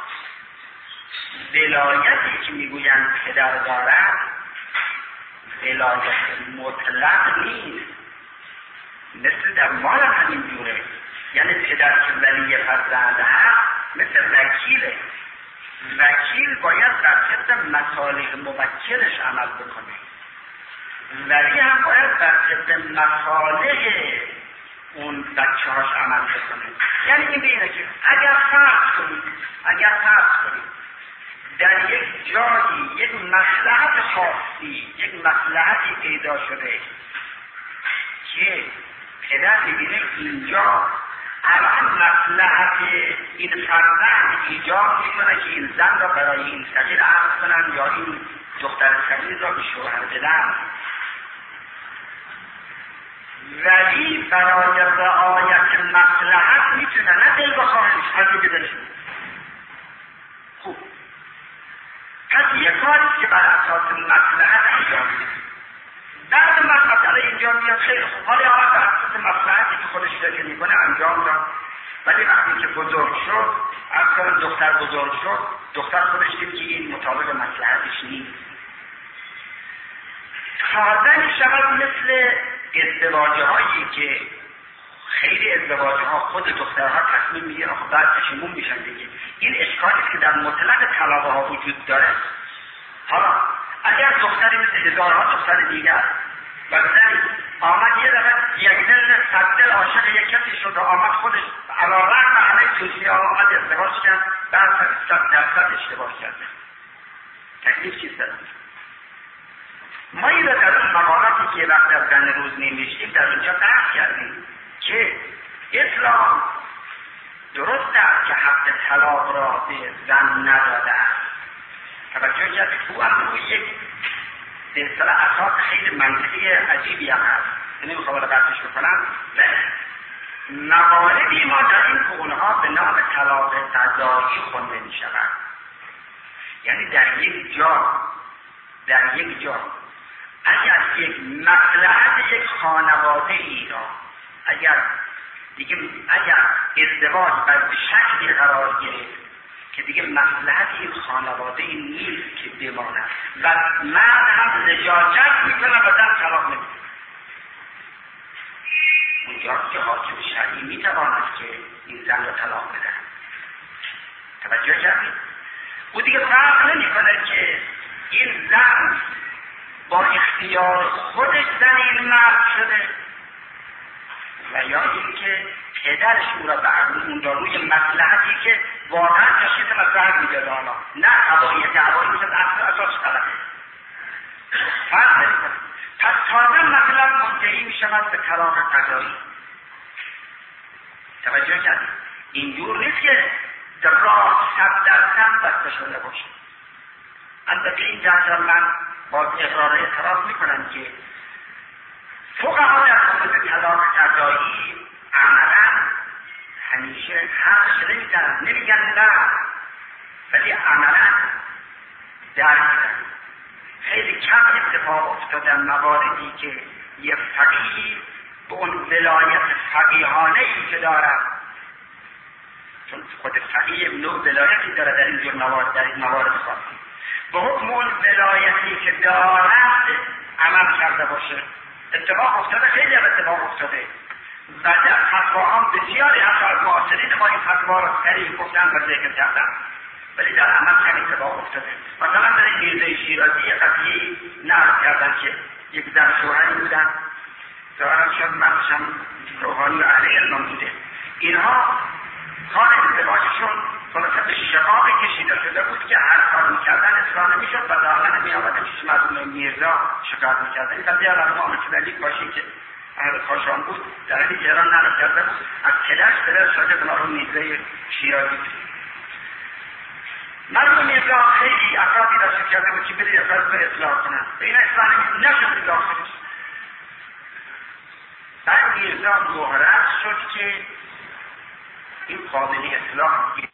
ولایتی که میگویند پدر دارد ولایت مطلق نیست، مثل در مال همین جوره. یعنی پدر که ولی فرزند هست مثل وکیله، وکیل باید در طبق مصالح موکلش عمل بکنه، ولی هم باید در طبق مصالح اون بچه هاش عمل بکنه. یعنی این بینه که اگر فرض کنید در یک جایی یک مصلحت خاصی، یک مصلحتی پیدا شده که پدر ببینه اینجا الان مصلحت این فرزند ایجاب میکنه که این زن را برای این صغیر عقد کنن یا این دختر صغیر را به شوهر بدن، ولی برای رعایت مصلحت میتونه نه دل بخواهش حتی بدنش. خوب پس یک کاری که بر اساس مصلحت انجام میده. بعد مسئله اینجا میاد خیلی خوب حالا آقا بر اساس مصلحتی که خودش فکر میکنه انجام داد، ولی وقتی که بزرگ شد اصلا دختر بزرگ شد دختر خودش دید که این مطابق مصلحتش نیست. تازه شود مثل ازدواجه هایی که خیلی ازدواجه ها خود دخترها تصمیم میگیرن خب بعد پشیمون میشن دیگه. این اشکالی که در مطلق طلاق ها وجود داره. حالا اگر دختری مثل هزارها دختر دیگر و زن آمد یه دفعه یک دل صد دل عاشق یک کسی شد و آمد خودش علیرغم همه توصیه ها آمد ازدواج کرد، بعد 100% اشتباه کرد. تکلیف چیست؟ ما این در اون مقالاتی که وقت از زن روز نمیشتیم در اینجا بحث کردیم که اسلام درست است که حق طلاق را به زن نداده است. توجه کردید او هم روی یک به اصطلاح اساس خیلی منطقی عجیبی هم هست. نمیخوام را بحثش بکنم. مواردی ما داریم که اونها به نام طلاق قضایی خونده می شود. یعنی در یک جا اگر یک مصلحت یک خانواده ای را اگر ازدواج بر شکلی قرار گرفت که دیگه مصلحت این خانواده ای نیست که بماند و مرد هم لجاجت میکنه و زن طلاق نمیده، اونجا که حاکم شرعی میتواند که این زن را طلاق بده. توجه کردید؟ او دیگه فرق نمیکنه که این زن با اختیار خودش زن این مرد شده و یا اینکه پدرش او را به اون روی مصلحتی که واقعا تشخیص مصلحت میداده، حالا نه هوایی میشد اساس غلطه، فرق نمیکنه. پس تازه مثلا منتهی میشود به طلاق قضایی. توجه کردید؟ اینجور نیست که راه 100% بسته شده باشه. البته این جهت من باز اقرار اعتراض میکنم که فقها در مورد طلاق قضایی عملا همیشه حقش نمیگن نه، ولی عملا در میدن. خیلی کم اتفاق افتادن مواردی که یه فقیهی به اون ولایت فقیهانه ای که دارد، چون خود فقیه نوع ولایتی داره در این جور موارد خاصی، به حکم اون ولایتی که دارد عمل کرده باشه. اتفاق افتاده، خیلی هم اتفاق افتاده و در فتواها بسیاری از معاصرین ما این فتوا را صریح گفتن و ذکر کردن، ولی در عمل هم اتفاق افتاده. مثلا در این میرزای شیرازی قضیه نقل کردن که یک زن شوهری بودن، ظاهرا شد مرشم روحانی و اهل علم بوده، اینها کار ازدواجشون خلاصه به شقاقی کشیده شده بود که هر کار میکردن اصلاح نمیشد و ظاهرا نمیآمدن چیز مظلوم میرزا شکایت میکردن. این قضیه علامه محمد علی کاشی که اهل کاشان بود در این ایران نقل کرده بود، از پدرش شاگرد مرحوم میرزای شیرازی بود. مرحوم میرزا خیلی افرادی داشت کرده بود که بده افراد به اصلاح کنن، به این اصلاح نشد دیگه آخرش. بعد میرزا مهرز شد که این قابل اصلاح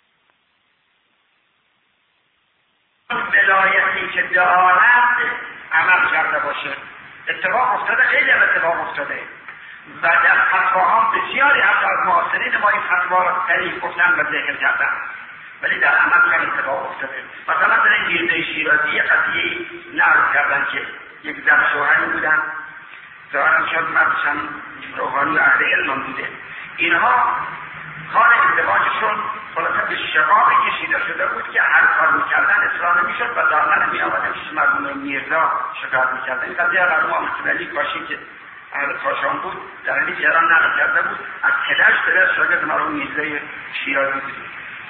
ولایتی که دارد عمل کرده باشه. اتفاق افتاده، خیلی هم اتفاق افتاده و در فتواها بسیاری حتی از معاصرین ما این فتوا را صریح گفتن و ذکر کردن، ولی در عمل هم اتفاق افتاده. مثلا در این میرزای شیرازی قضیه نقل کردن که یک زن شوهری بودن، ظاهرا شد مرشم روحانی و اهل علم بوده، اینها کار ازدواجشون خلاصه به شقاقی کشیده شده بود که هر کار میکردن اصلاح نمیشد و ظاهرا نمیآمدن چیز مظلوم میرزا شکایت میکردن. این قضیه علامه محمد علی کاشی که اهل کاشان بود در این ایران نقل کرده بود، از پدرش شاگرد مرحوم میرزای شیرازی بود.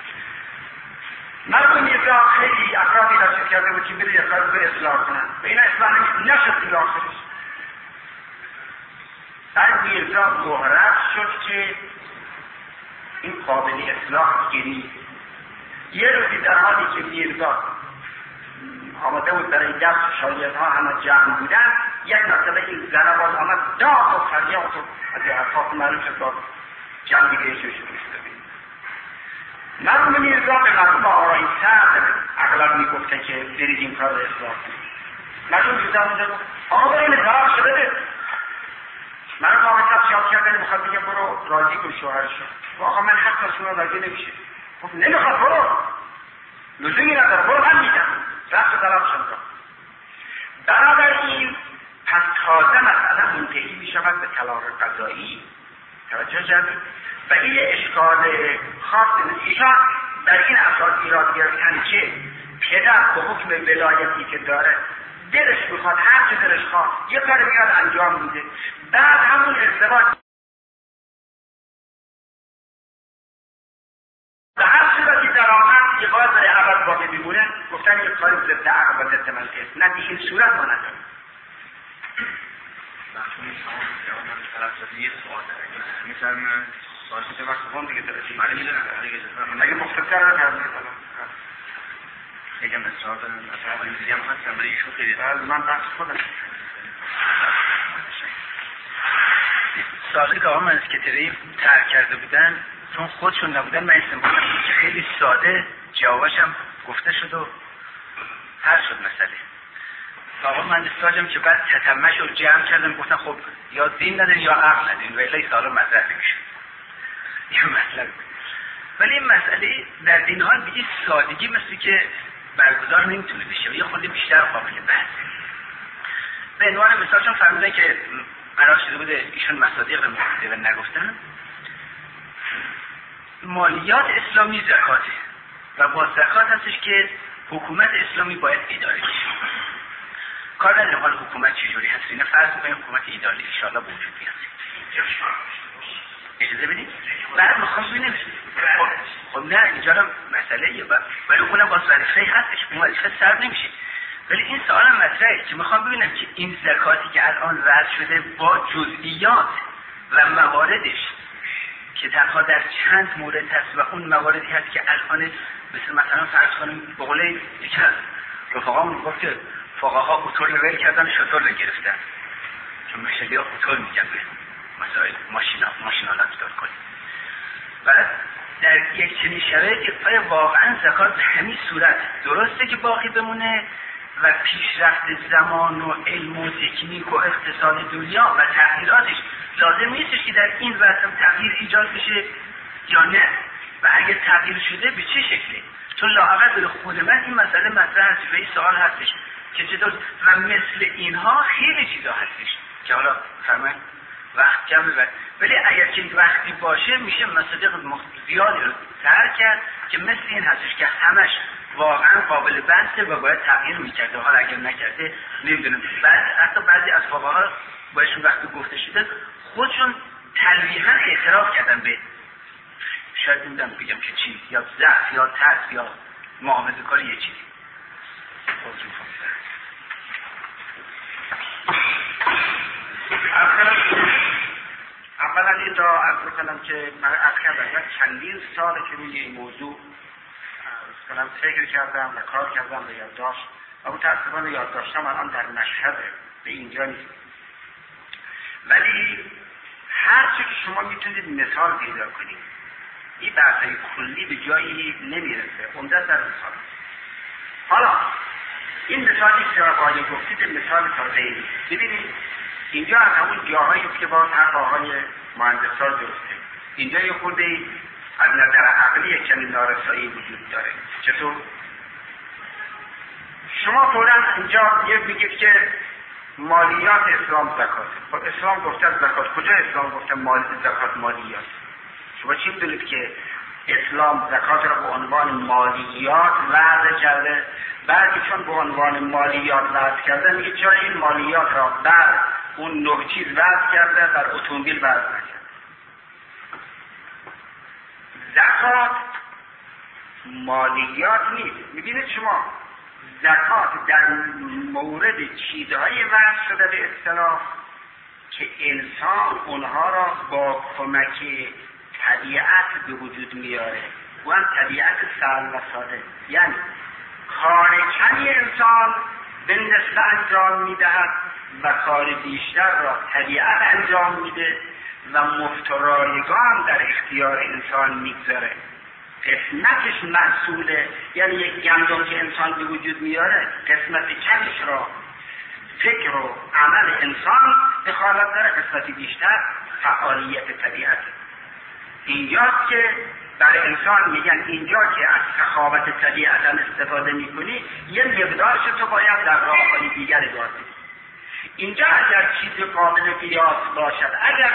مرحوم میرزا خیلی افرادی داشت کرده بود که بده افراد به اصلاح کنن، به این اصلاح نشد دیگه آخرش. بعد میرزا مهرز شد که این قابل اصلاح گیری. یه روزی در حالی که میرزا آمده بود برای درس، شاگردها همه جمع بودن، یک مرتبه این زن باز آمد داد و فریاد و از یه حرفات معلوم شد با جمع دیگه شده بود. مرحوم میرزا به مرحوم آرای سرد اغلب میگفته که برید این کار رو اصلاح کنید. مرحوم میرزا اونجا گفت آقا برای طلاق شده ده. مرحوم آقای سرد شاد کردن میخواد بگه برو راضی کن شوهرش رو. آقا من حق از شما راضی نمیشه. گفت نمیخواد برو، لزومی نداره، برو من میگم. رفت طلاق شد. بنابراین پس تازه مسئله منتهی میشود به طلاق قضایی. توجه کردید؟ و این اشکال خاص ایشان در این اساس ایراد گرفتن که پدر به حکم ولایتی که داره دلش میخواد هر چه دلش خواد یه کار میاد انجام میده، بعد همون ازدواج به هر صورتی در آمد یه باز برای عوض باقی میمونه. گفتن گفتن یک کار ضد عقل و ضد منطق، نه به این صورت ما نداریم. میتونم سوالات وقت دیگه درسیم. اگه مختصر رو ترجمه کنم. یکم اصرار دارم. مثلا اینجوری هم هستم برای ایشون خیلی. من بحث خودم. سوالی که آقا منسکتری طرح کرده بودن چون خودشون نبودن من استنباط کردم که خیلی ساده جوابش هم گفته شد و حل شد مسئله. آقا مهندس‌ها که بعد تتمه‌اش رو جمع کردن گفتن خب یا دین ندارین یا عقل ندارین و الا سوالا مطرح نمیشه. این مطلب. ولی این مسئله در این حال به سادگی مثل که برگزار نمیتونه بشه و یه خورده بیشتر قابل بحث. به عنوان مثال چون فرمودن که قرار شده بوده ایشون مصادیق رو مختصر نگفتن، مالیات اسلامی زکاته و با زکات هستش که حکومت اسلامی باید اداره بشه. کار نداریم حال حکومت چجوری هست، اینا فرض می‌کنیم حکومت ایدئالی ان شاءالله به وجود بیاد. اجازه بدید بعد میخوام ببینیم خب نه اینجا هم مسئله یه ولی اونم با وظیفه هستش، اون وظیفه سر نمیشه. ولی این سوال مطرحه که میخوام ببینم که این زکاتی که الان وضع شده با جزئیات و مواردش که تنها در چند مورد هست و اون مواردی هست که الان مثلا فرض کنیم به قول یکی از رفقامون گفت که فقها اتول ول کردن شطور نگرفتن چون مشهدی ها اتول میگن به مسائل ماشینالات دار کنیم. و در یک چنین شرایطی آیا واقعا زکات به همین صورت درسته که باقی بمونه و پیشرفت زمان و علم و تکنیک و اقتصاد دنیا و تغییراتش لازم نیستش که در این وقت تغییر ایجاد بشه یا نه و اگر تغییر شده به چه شکلی؟ چون لااقل به خود من این مسئله مطرح هست و این سوال هستش که چطور و مثل اینها خیلی چیزا هستش که حالا فرمان وقت کم ببرد ولی اگر که وقتی باشه میشه مصادیق زیادی رو ترک کرد که مثل این هستش که همش واقعا قابل بحثه و باید تغییر میکرده. حالا اگر نکرده نمیدونم حتی بعضی از فقها بایشون وقتی گفته شده خودشون تلویحاً اعتراف کردن به شاید نمیدونم بگم که چی یا ضعف یا ترس یا معامله کاری یه چیزی. اولا این را عرض بکنم که من عرض کردم من چندین ساله که روی این موضوع فکر کردم و کار کردم و یادداشت و متاسفانه یادداشتم الان در مشهده به اینجا نیست. ولی هر چی که شما میتونید مثال پیدا کنید این بحثای کلی به جایی نمیرسه عمدت در مثال. حالا این مثالی که آقای گفتید مثال تازه ای ببینید اینجا از همون جاهایی که با حرف آقای مهندسان درسته اینجا یه خورده از نظر عقلی یک چنین نارسایی وجود داره. چطور؟ شما فوراً اینجا یه بگید که مالیات اسلام زکات. خب اسلام گفته زکات کجا اسلام گفته زکات مالیات؟ شما چی می‌دونید که اسلام زکات را به عنوان مالیات وضع کرده بعد چون به عنوان مالیات وضع کرده میگه چرا این مالیات را بر اون نه چیز وضع کرده بر اتومبیل وضع نکرده. زکات مالیات نیست. میبینید شما زکات در مورد چیزهای وضع شده به اصطلاح که انسان اونها را با کمک طبیعت به وجود میاره و هم طبیعت سهل و ساده یعنی کار کمی انسان به نصف انجام میدهد و کار بیشتر را طبیعت انجام میده و مفترایگان در اختیار انسان میگذاره. قسمتش محصوله یعنی یک گندم که انسان به وجود میاره قسمت کمش را فکر و عمل انسان دخالت داره قسمت بیشتر فعالیت طبیعت. اینجاست که برای انسان میگن اینجا که از سخاوت طبیعت استفاده میکنی یه مقدارش تو باید در راه‌های دیگر بازی. اینجا اگر چیز قابل قیاس باشد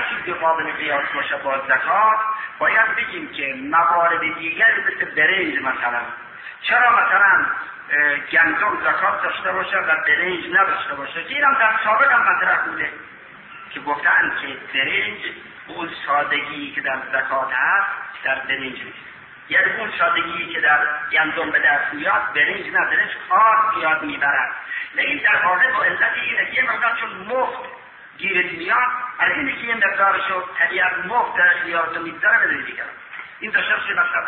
با زکات باید بگیم که موارد دیگری مثل برنج مثلا چرا مثلا گندم زکات داشته باشه و برنج نداشته باشه که اینم در سابق هم مطرح بوده که گفتن که برنج اون سادگی که در زکات هست در برنج نیست. یعنی اون سادگی که در گندم به دست میاد برنج ندارش کار بیاد میبرد. لیکن در واقع با علت اینه که یه مقدار چون مفت گیرت میاد از اینه که یه مقدارشو طبیعت مفت در اختیارتو میگذاره بده دیگر. این داشته چه مسئله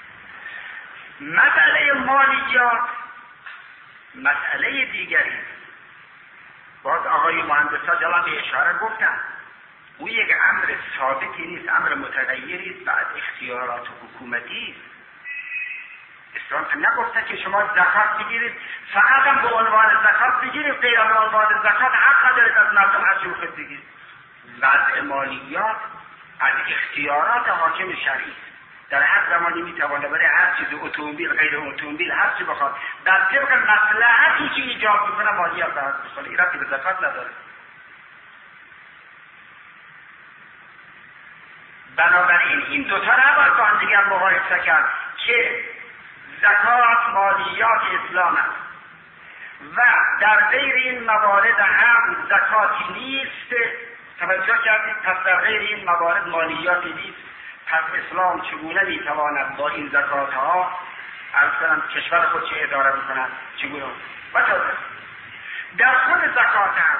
مسئله مالیات مسئله دیگری. باز آقای مهندسا جلال به اشاره گفتن او یک امر ثابتی نیست، امر متغیری است، بعد اختیارات حکومتی است. اسلام که نگفته که شما زکات بگیرید فقط هم به عنوان زکات بگیرید، غیر به عنوان زکات حق ندارید از مردم هر چی بخواید بگیرید. وضع مالیات از اختیارات حاکم شرعی در هر زمانی میتوانه برای هر چیز اتومبیل غیر اتومبیل هر چی بخواد در طبق مصلحتی که ایجاد میکنه مالیات بر بکنه. این ربطی به زکات نداره. بنابراین این دوتا نباید با هم دیگر مقایسه کرد که زکات مالیات اسلام است و در غیر این موارد هم زکاتی نیست. توجه کردید؟ پس در غیر این موارد مالیاتی نیست. پس اسلام چگونه میتواند با این زکات ها عرض کنم کشور خود چه اداره میکند چگونه و تازه در خود زکات هم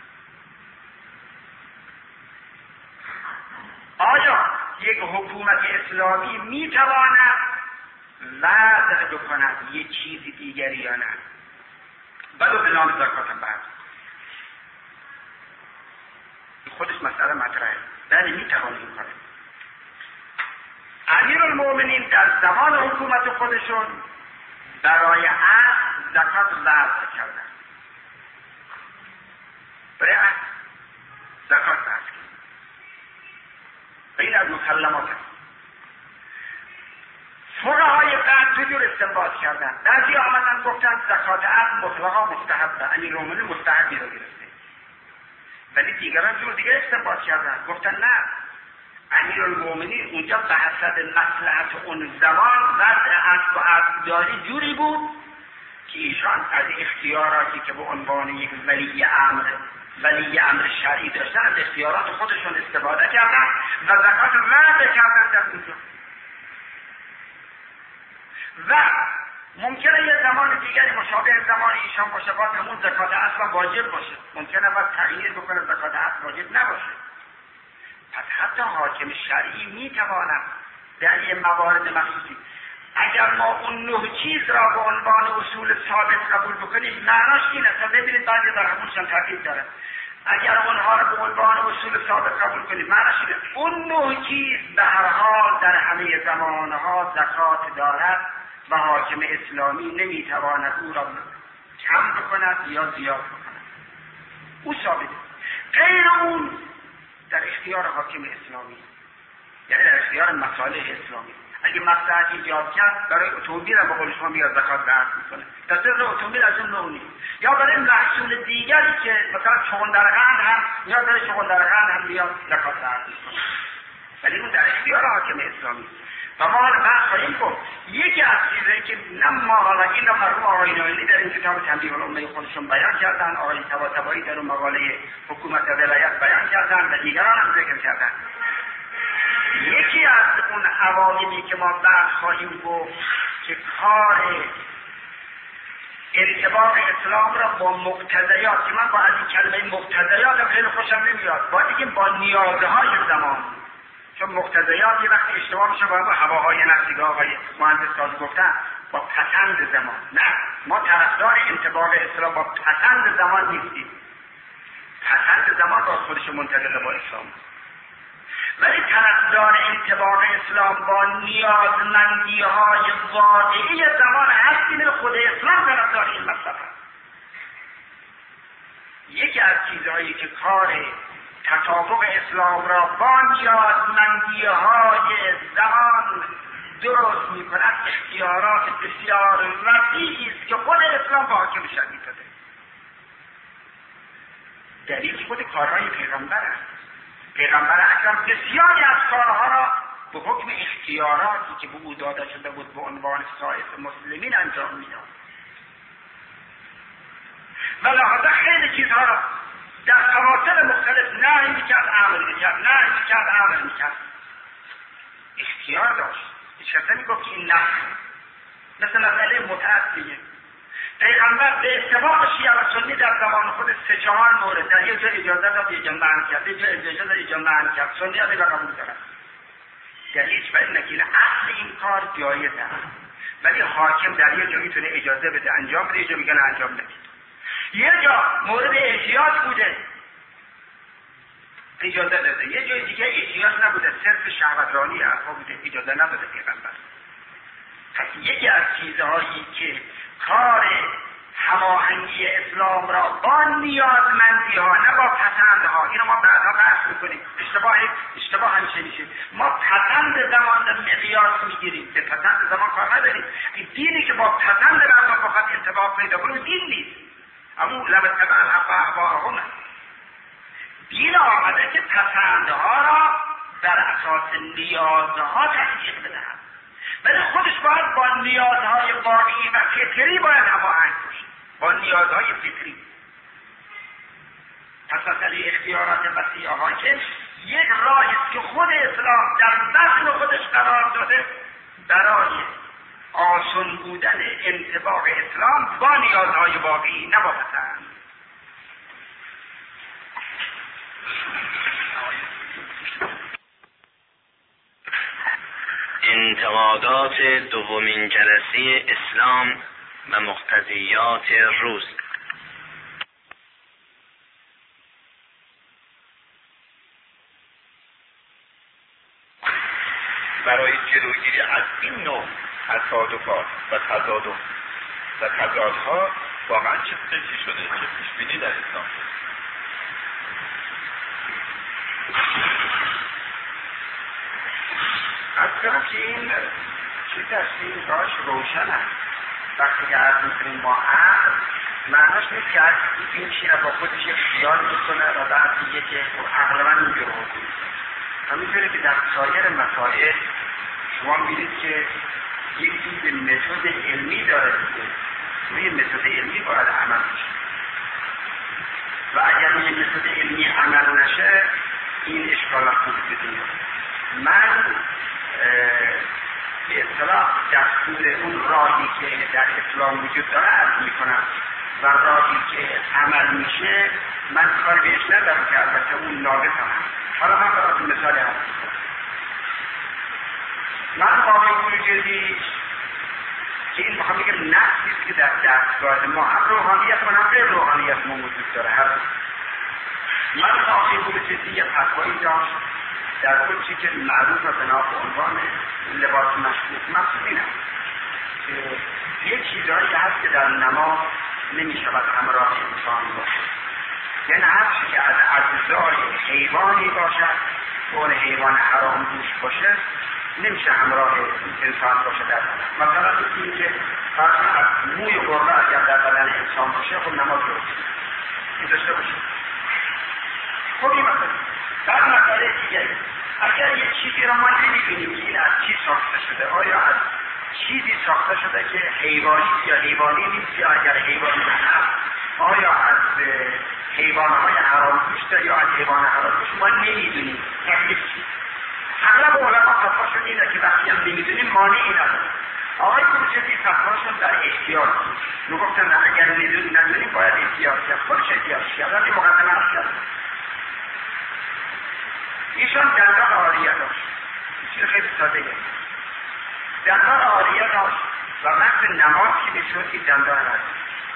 آیا یک حکومت اسلامی میتواند وضع بکند یک چیز دیگری یا نه؟ بلو به نام زکات هم بعد خودش مسئله مطرحه. بله میتواند این کنه. امیرالمومنین در زمان حکومت خودشون برای عهد زکات وضع کردن. برای عهد زکات وضع کردن. این از مسلمات است. فقهای بعد دو جور استنباط کردن. بعضی آمدن گفتن زکات عهد مطلقا مستحبه، امیرالمومنین مستحبی رو گرفته. ولی دیگران جور دیگه استنباط کردن، گفتن نه، امیرالمومنین اونجا به حسب مصلحت اون زمان وضع عهد و عهدداری جوری بود که ایشان از اختیاراتی که به عنوان یک ولی امر شرعی داشتن از اختیارات خودشون استفاده کردن و زکات وضع کردن در اونجا. و ممکنه یه زمان دیگری مشابه زمان ایشان باشه باید همون زکات اصلا واجب باشه، ممکنه باید تغییر بکنه زکات اصلا واجب نباشه. پس حتی حاکم شرعی میتواند در یه موارد مخصوصی اگر ما اون 9 چیز را به عنوان اصول ثابت قبول بکنیم معناش اینه تا ببینید بعضی در همونشان ترتیب داره. اگر اونها را به عنوان اصول ثابت قبول کنیم معناش اینه اون 9 چیز به هر حال در همه زمانها زکات دارد و حاکم اسلامی نمیتواند او را کم بکند یا زیاد بکند. او ثابته. غیر اون در اختیار حاکم اسلامی، یعنی در اختیار مصالح اسلامی. اگه مصلحت ایجاد کرد برای اتومبیل هم به قول شما میاد زکات وضع میکنه، در طرف اتومبیل از اون نوع نیست. یا برای محصول دیگری که مثلا چغندرقند هم یا برای چغندرقند هم میاد زکات وضع میکنه، ولی اون در اختیار حاکم اسلامی. و ما بحث خواهیم گفت یکی از چیزایی که ما حالا این رو مرحوم آقای نایلی در این کتاب تنبیه الامه خودشون بیان کردن، آقای طباطبایی در اون مقاله حکومت ولایت بیان کردن و دیگران هم ذکر کردن. یکی از اون عواملی که ما بعد خواهیم گفت که کار ارتباط اسلام را با مقتضیات، که من با از این کلمه مقتضیات خیلی خوشم نمیاد، باید بگیم با نیازهای زمان، چون مقتضیات یه وقتی اشتباه میشه با هواهای نفسی که آقای مهندس ساز گفتن با پسند زمان. نه، ما طرفدار انطباق اسلام با پسند زمان نیستیم. پسند زمان با خودش منتقل با اسلام، ولی طرفدار انطباق اسلام با نیازمندی های واقعی زمان هستیم. خود اسلام طرفدار این مسئله. یکی از چیزهایی که کار تطابق اسلام را با نیازمندی های زمان درست می کند اختیارات بسیار وسیعی است که خود اسلام با حاکم شرعی داده. دلیل خود کارهای پیغمبر است. پیغمبر اکرم بسیاری از کارها را به حکم اختیاراتی که به او داده شده بود به عنوان سایس مسلمین انجام میداد و لحاظا خیلی چیزها را در فواصل مختلف نهی میکرد، امر میکرد، نهی میکرد، امر میکرد. اختیار داشت، هیچ کس نمیگفت که این نفس مثل مسئله متعت دیگه. پیغمبر به اتفاق شیعه و سنی در زمان خود 3-4 مورد در یه جا اجازه داد، یه جا منع کرد، یه جا اجازه داد، یه جا منع کرد. سنی ها دیگه قبول دارن. دلیل بر اینه که اصل این کار جایزه، ولی حاکم در یه جا میتونه اجازه بده انجام بده، یه جا میگن انجام نده. یه جا مورد احتیاط بوده اجازه داده، یه جای دیگه احتیاط نبوده، صرف شهوترانی حرفا بوده، اجازه نداده پیغمبر. پس یکی از چیزهایی که کار هماهنگی اسلام را با نیازمندی ها نه با پسند ها، اینو ما بعدا بحث میکنیم، اشتباه همیشه میشه. ما پسند زمان در مقیاس میگیریم، به پسند زمان کار نداریم. این دینی که با پسند مردم فقط انتباه پیدا کنه دین نیست. اما لب تبع الحق احبارهم، دین آمده که پسندها را بر اساس نیازها تطبیق بدهد، ولی خودش باید با نیازهای واقعی و فطری باید هماهنگ باشه، با نیازهای فطری. پس مسئله اختیارات وسیع حاکم یک راهی است که خود اسلام در بطن خودش قرار داده برای آسان بودن انطباق اسلام با نیازهای واقعی، نه با پسند. انتقادات دومین جلسه اسلام و مقتضیات روز. برای جلوگیری از این نوع تصادفات و تضادها واقعا چه فکری شده، چه پیشبینی در اسلام شده؟ از کنم که این چیز این کاش روشن هست. وقتی که عرض میکنیم با عقل، معناش نیست که این چیه با خودش یک خیال میکنه و بعد دیگه که عقل من اینجور حکوم. همینطوری که در سایر مسائل شما میدید که یک چیز متد علمی داره دیگه، روی متد علمی باید عمل بشه و اگر روی متد علمی عمل نشه این اشکالات وجود میاد. من به اصطلاح دستور اون راهی که در اسلام وجود داره عرض میکنم و راهی که عمل میشه من کار بهش ندارم که البته اون ناقص هم هست. حالا من براتون مثال عرض میکنم. من واقعی بروجردی که این بخوام بگم نفسیست که در دستگاه ما هم روحانیت من هم غیر روحانیت ما وجود داره. من واقعی بروجردی یه فتوایی داشت در اون چی که معروف و بنا به عنوان لباس مشکوک مقصود است که یه چیزهایی هست که در نماز نمیشود همراه انسان باشه. یعنی هر چی که از اجزای حیوانی باشد، اون حیوان حرام دوش باشه، نمیشه همراه انسان باشه در نماز. مثلا این که فرض از موی گربه اگر در بدن انسان باشه خب نماز رو این داشته باشه. خب این مثلا در مسئله دیگری اگر یک چیزی را ما نمی‌بینیم که این از چی ساخته شده، آیا از چیزی ساخته شده که حیوانی یا حیوانی نیست، یا اگر حیوانی هست آیا از حیوانهای حرام‌گوشت یا از حیوان حرام‌گوشت ما نمی‌دونیم. تکلیف چیست؟ اغلب علما فتواشون اینه که وقتی هم نمی‌دونیم مانعی نداره. آقای بروجردی فتواشون در احتیاط میگفتن اگر ندونیم باید احتیاط کرد، خودش احتیاط کرد. این مقدمه هست. ایشان دندان عاریه داشت، چیز خیلی ساده دندان عاریه داشت و وقت نماز که میشد این دندان هست،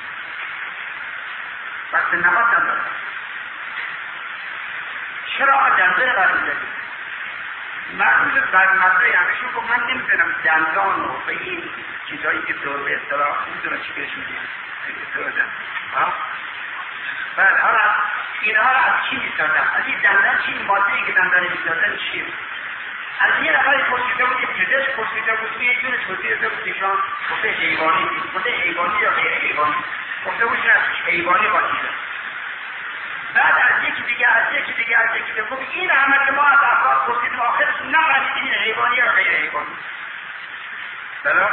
وقت نماز دندان هست. چرا دندان قرار دادید؟ مرموز برمزه همیشون گفت من نمیدونم دندان رو به این چیزهایی که دور به اصطلاح میدونم چی بهش میگیم بعد حالا اینها را از چی میسازن؟ از این دندان چی مادهی که دندان میسازن چیه؟ از یه نفری پرسیده بود، یه پزشک پرسیده بود، یه جور پرسیده بود ایشان گفته حیوانی نیست، گفته حیوانی یا غیر حیوانی، گفته بود که حیوانی باشیده. بعد از یکی دیگه گفت این همه که ما از افراد پرسیدیم آخرش نفهمیدیم این حیوانی یا غیر حیوانی. بلا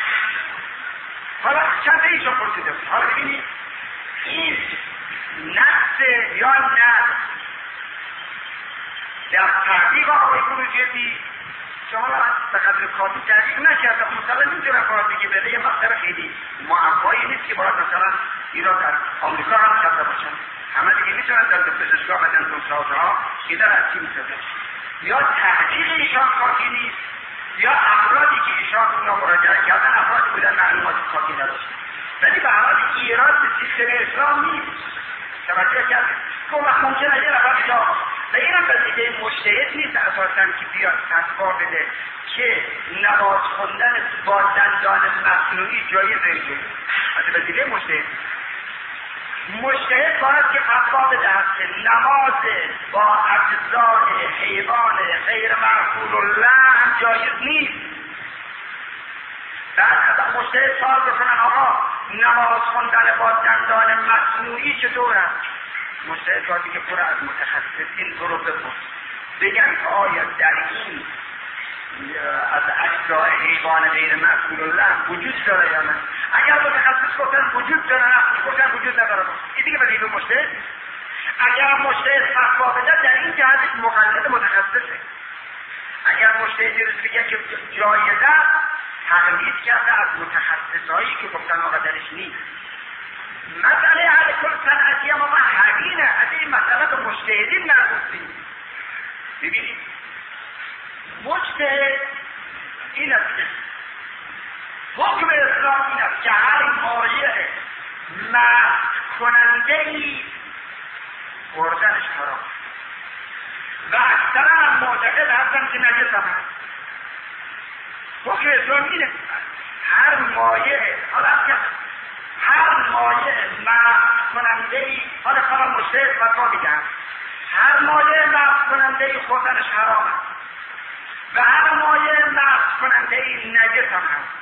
حالا چند تا ایشان پرسیده بود. حالا ببینید این نفس یا نفس در تحقیق آقای بروجردی شما به قدر کافی تحقیق نکرده. مثلا نمیتونم باید بگه بله یه مقدار خیلی معبایی نیست که باید مثلا ایران در آمریکا هم کرده باشن. همه دیگه میتونن در پزشکا و دندونسازها که در از چی میتونه. یا تحقیق ایشان کافی نیست، یا افرادی که ایشان اونا مراجعه کردن افرادی بودن معلومات کافی نداشتن. ولی به حال ایران به سیستم اسلام نیست. توجه کردید؟ خب ممکنه یه نفر جا و اینم وظیفه مجتهد نیست اساساً که بیاد فتوا بده که نماز خوندن با دندان مصنوعی جایز نیست. وظیفه مجتهد باید که فتوا بدهد که نماز با اجزای حیوان غیر معقول الله جایز نیست. بعد مجتهد سوال بکنن آقا نماز خوندن با دندان مصنوعی چطور است؟ مجتهد باید که پر از متخصصین رو بپرس بگن که آیا در این از اجزای حیوان غیر معقول الله وجود داره یا نه؟ اگر متخصص گفتن وجود داره گفتن وجود نداره این دیگه وظیفه مجتهد. اگر مجتهد فتوا بده در این جهت مقلد متخصصه. اگر مجتهد بگه که جایزه تقلید کرده از متخصصایی که گفتن آقا درش نیست. مسئله هر کل صنعتی اما من حقینه از این مسئله به مجتهدین نرسیم. ببینید مجتهد این است که حکم اسلام این است که هر مایع مسخ کننده‌ای خوردنش حرام و اکثرا هم معتقد هستن که نجس هم هست. حکم اسلام اینه هر مایع هر مایع مسخ کننده‌ای حالا خواهم مجتهد فتوا میگن هر مایع مسخ کننده‌ای خوردنش حرام است و هر مایع مسخ کننده‌ای نجس هم هست.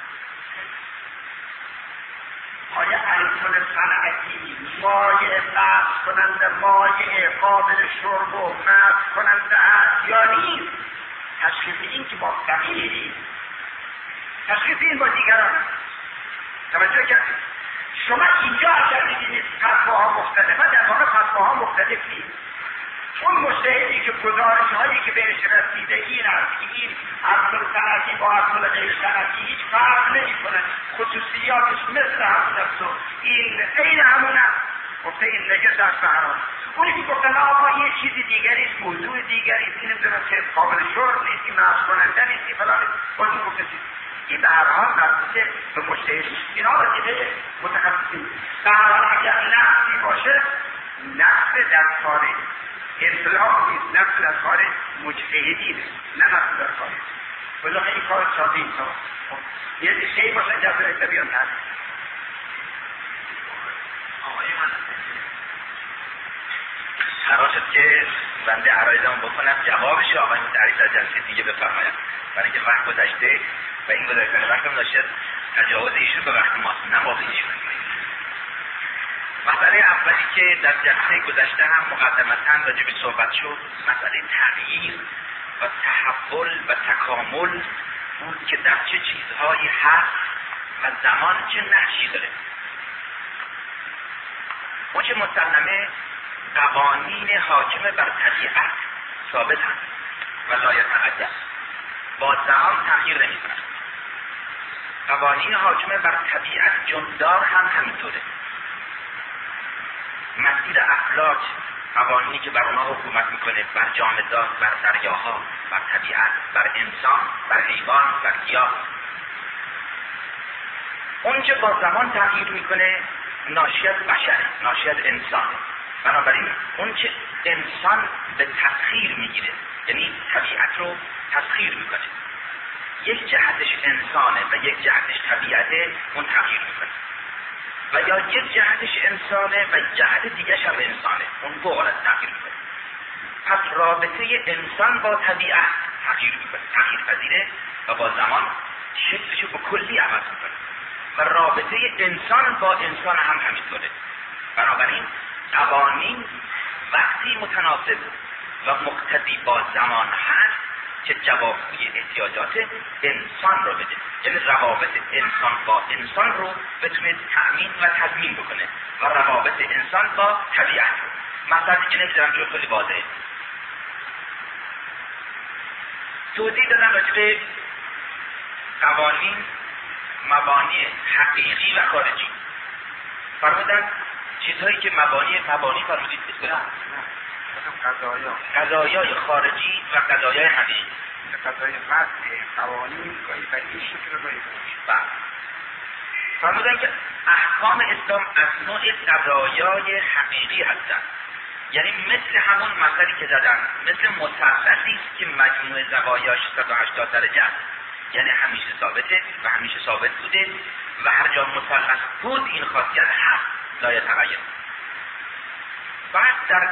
آیا الکل صنعتی مایع مسخ کننده مایع قابل شرب و مسخ کننده است یا نیست؟ تشخیص این که با فقیری تشخیص این با دیگران توجه کردید. شما اینجا اگر می‌بینید فتواها مختلفه در واقع فتواها مختلف نیست. اون مجتهدی که گزارش‌هایی که بهش رسیده این است که این اصل صنعتی با اصل غیر صنعتی هیچ فرق نمی‌کنه، خصوصیاتش مثل همون است و این عین همون است، گفته این نجس است و حرام. اونی که گفتن آقا یه چیزی دیگری است، موضوع دیگری است، این نمی‌دونم که قابل شرب نیست، این مسخ کننده نیست، این فلان است، اون گفته چیز این به هر حال مربوطه به مجتهد. اینا وظیفه متخصصین. به هر حال اگر نقصی باشه نقص در کار اصلاح نیست، نقص در کار مجتهدین نه نقص در کار بلا این کار ساده انسان یه شیء باشه جزء بیان تر. آقای من قرار شد که بنده عرایزم بکنم جوابش آقای مدرس از جلسه دیگه بفرمایم برای اینکه وقت گذشته و این گذشتن وقت هم داشته تجاوز ایشون به وقت ماست نماز ایشون. مسئله اولی که در جلسه گذشته هم مقدمتاً راجع به صحبت شد مسئله تغییر و تحول و تکامل بود که در چه چیزهایی هست و زمان چه نقشی داره. اون چه مسلمه قوانین حاکم بر طبیعت ثابت هست و لا یتغیر با زمان تغییر نمی‌کنند. قوانین حاکم بر طبیعت جندار هم همینطوره. مسیر افلاک قوانینی که بر اونها حکومت میکنه بر جامدات، بر دریاها، بر طبیعت، بر انسان، بر حیوان، بر گیاه، اون که با زمان تغییر میکنه ناشی از بشره، ناشی از انسانه. بنابراین اون که انسان به تسخیر میگیره یعنی طبیعت رو تسخیر میکنه، یک جهتش انسانه و یک جهتش طبیعته، اون تغییر میکنه. و یا یک جهتش انسانه و جهت دیگرش هم انسانه، اون دو حالت تغییر میکنه. پس رابطه انسان با طبیعت تغییر میکنه، تغییر پذیره و با زمان شکلشو به کلی عوض میکنه و رابطه انسان با انسان هم همینطوره. بنابراین قوانین وقتی متناسب و مقتدی با زمان هست که جوابگوی احتیاجات انسان رو بده، یعنی روابط انسان با انسان رو بتونه تأمین و تضمین بکنه و روابط انسان با طبیعت رو. مثلا که نمیدونم جو خیلی واضحه. توضیح دادن راجع به قوانین مبانی حقیقی و خارجی. فرمودن چیزهایی که مبانی فرمودید قضایای خارجی و قضایای حقیقی. قضای وضع قوانین گاهی به این شکل گاهی فرمودن که احکام اسلام از نوع قضایای حقیقی هستند. یعنی مثل همون مثلی که زدن، مثل مثلثی است که مجموع زوایاش 180 درجه است. یعنی همیشه ثابته و همیشه ثابت بوده و هر جا مثلث بود این خاصیت هست، لا یتغیر. بعد در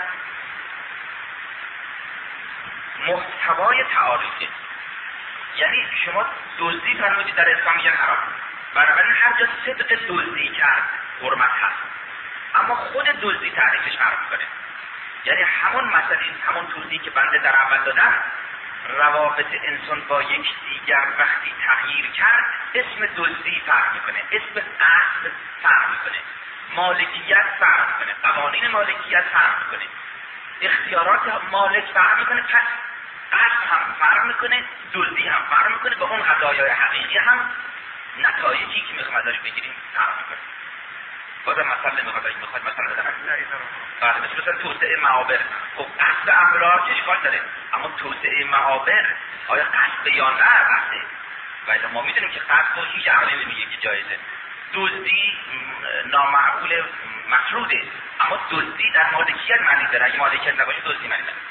محتوای تعاریفی، یعنی شما دزدی فرمودید در اسلام میگن حرام، بنابراین هر جا صدق دزدی کرد حرمت هست، اما خود دزدی تعریفش فرق میکنه. یعنی همون مسئله، همون توضیحی که بنده در اول دادم، روابط انسان با یک دیگر وقتی تغییر کرد اسم دزدی فرق میکنه، اسم اصل فرق میکنه، مالکیت فرق میکنه، قوانین مالکیت فرق میکنه، اختیارات مالک فرق میکنه، پس اصل هم فرق میکنه، دزدی هم فرق میکنه، با اون قضایای حقیقی هم نتایجی که میخوام ازش بگیریم فرق میکنه. بازم مثلا میخواد مثلا بدم بعد مثلا توسعه معابر. خب قصد امرار چه اشکال داره، اما توسعه معابر آیا قصد یا نه قصده؟ ولی ما میدونیم که قصد با هیچ عقلی نمیگه که جایزه. دزدی نامعقول مفروضه، اما دزدی در مالکیت معنی داره، اگه مالکیت نباشه دزدی معنی داره.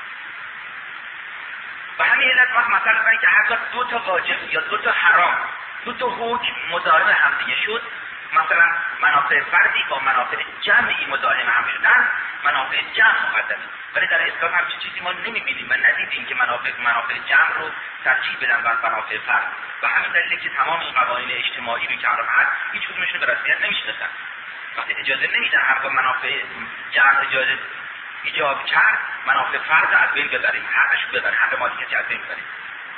و همین علت ما مثلا بزنیم که هر دو تا واجب یا دو تا حرام، دو تا حکم مزاحم هم دیگه شد، مثلا منافع فردی با منافع جمعی مزاحم هم شدن، منافع جمع مقدمه. ولی در اسلام همچین چیزی ما نمیبینیم و ندیدیم که منافع جمع رو ترجیح بدن بر منافع فرد. و همین دلیله که تمام این قوانین اجتماعی رو که الان هست هیچ کدومشون به رسمیت نمیشناسن. وقتی اجازه نمیدن هر کدوم منافع جمع اجازه ایجاب کرد، منافع فرد از بین ببریم، حقش ببریم، حق مالکیت از بین ببریم.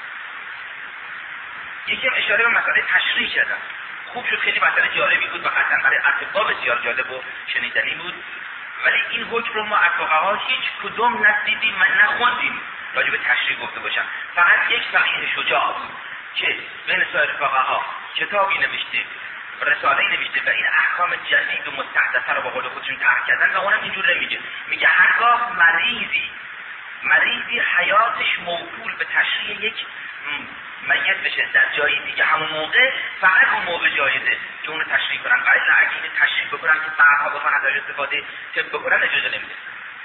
یکی هم اشاره به مسئله تشریع کردن. خوب شد، خیلی مسئله جالبی بود و قطعا برای اطباء بسیار جالب و شنیدنی بود. ولی این حکم رو ما از فقها هیچ کدوم ندیدیم و نخوندیم راجع به تشریع گفته باشن. فقط یک فقیه شجاع بود که بین سایر فقها کتابی نوشته، رساله‌ای نوشته و این احکام جدید و مستحدثه رو با قول خودشون طرح کردن و اونم اینجور نمیگه. میگه هرگاه مریضی حیاتش موکول به تشریع یک میت بشه در جایی دیگه، همون موقع فقط اون موقع جایزه که اونو تشریع کنن. ولی اگه اینو تشریع بکنن که بعدها بخوان ازش استفاده که بکنن اجازه نمیده.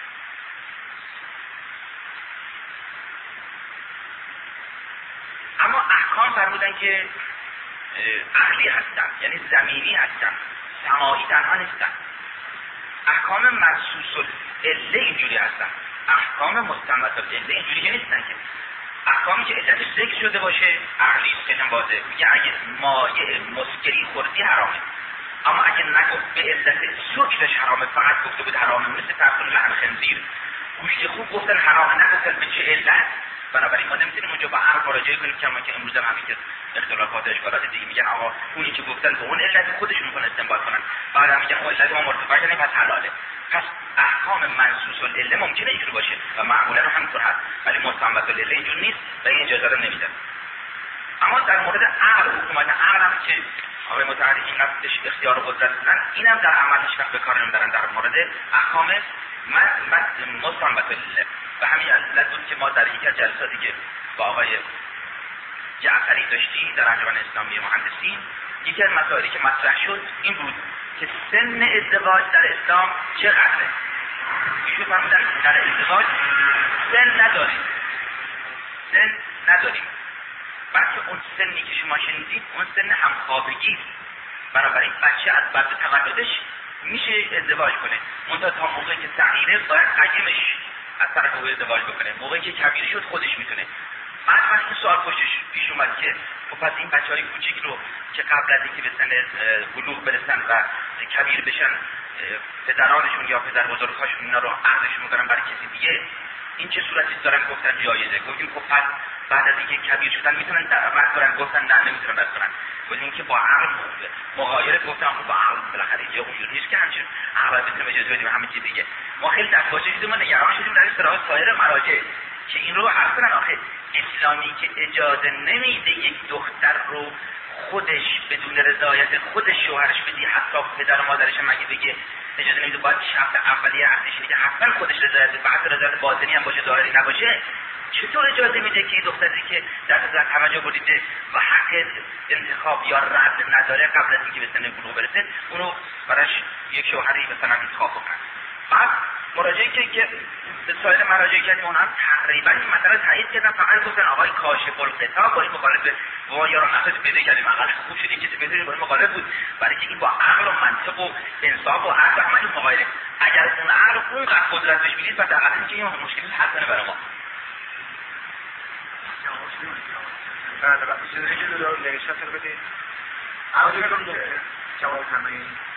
اما احکام فرمودن که عقلی هستن، یعنی زمینی هستن، سماعی تنها نیستن. احکام مرصوص العله اینجوری هستن، احکام مستنبط العله اینجوری نیستن که احکامی که علتش ذکر شده باشه عقلی است. خیلی واضحه، میگه اگه مایع مسکری خوردی حرامه، اما اگه نگفت به علت سکرش حرامه، فقط گفته بود حرامه، مثل تأکل لحم خنزیر، گوشت خوب گفتن حرامه، نگفتن به چه علت. بنابراین ما نمیتونیم اونجا با عقل مراجعه کنیم که امروز هم همین که اختلافات و اشکالات دیگه میگن آقا اونی که گفتن به اون علت خودشون میخوان استنباط کنن، بعد میگن اون علت ما مرتفع کنیم پس حلاله. پس احکام منصوص العله ممکنه اینجور باشه و معمولا همینطور هست، ولی مستنبط العله اینجور نیست و این اجازه رو نمیدن. اما در مورد عقل، حکومت عقل هم که آقای متحری این قصدش اختیار و قدرت دارن، این هم در عملش وقت به کار نمیبرن در مورد احکام مستنبط العله. و همین علت بود که ما در یک از جلساتی که با آقای جعفری داشتیم در انجمن اسلامی مهندسین، یکی از مسائلی که مطرح شد این بود که سن ازدواج در اسلام چقدره. ایشون فرمودن در ازدواج سن نداریم، بلکه اون سنی که شما شنیدید اون سن همخوابگی است. بنابراین بچه از بعد تولدش میشه ازدواج کنه، منتها تا موقعی که صغیره باید قیمش از طرف او ازدواج بکنه، موقعی که کبیر شد خودش میتونه. بعد وقتی سوال پشتش پیش اومد که خب پس این بچهای کوچیک رو که قبل از اینکه به سن بلوغ برسن و کبیر بشن پدرانشون یا پدر بزرگ‌هاشون اینا رو عقدشون میکنن برای کسی دیگه، این چه صورتی دارن؟ گفتن جایزه. گفتیم خب پس بعد از اینکه کبیر شدن میتونن رد کنن؟ گفتن نه نمیتونن رد کنن. گفتیم که با عقل مغایره، گفتن خب با عقل بالاخره اینجا اونجوری نیست که همچین عقل بتونیم اجازه بدیم همه چی دیگه. ما خیلی دستواجه دیدیم و نگران شدیم در این سراغ سایر مراجع که این رو حرف کنن. آخه اسلامی که اجازه نمیده یک دختر رو خودش بدون رضایت خودش شوهرش بدی، حتی پدر و مادرش مگه بگه اجازه نمیده، باید شرط اولیه عقدش که حتما خودش رضایت بده، بعد رضایت باطنی هم باشه ظاهری نباشه. چطور اجازه میده که دختری که در نظر همه جا بریده و حق انتخاب یا رد نداره قبل از اینکه به سن بلوغ برسه اونو براش یک شوهری مثلا انتخاب کنه؟ بعد مراجعه که به سایر مراجعه کردیم اونها هم تقریبا این مسئله تایید کردن، فقط گفتن آقای کاشف الغطا با این مخالفه و یا رو نقد پیدا کردیم عقل خوب شدی که بدونید با این مخالف بود، برای که این با عقل و منطق و انصاف و عقل همین مقایره. اگر اون عقل اونقدر قدرت بهش میدید پس عقل اینکه این مشکلی حل کنه برای ما. بله بله چیزی که دو نوشته بدید. جواب همه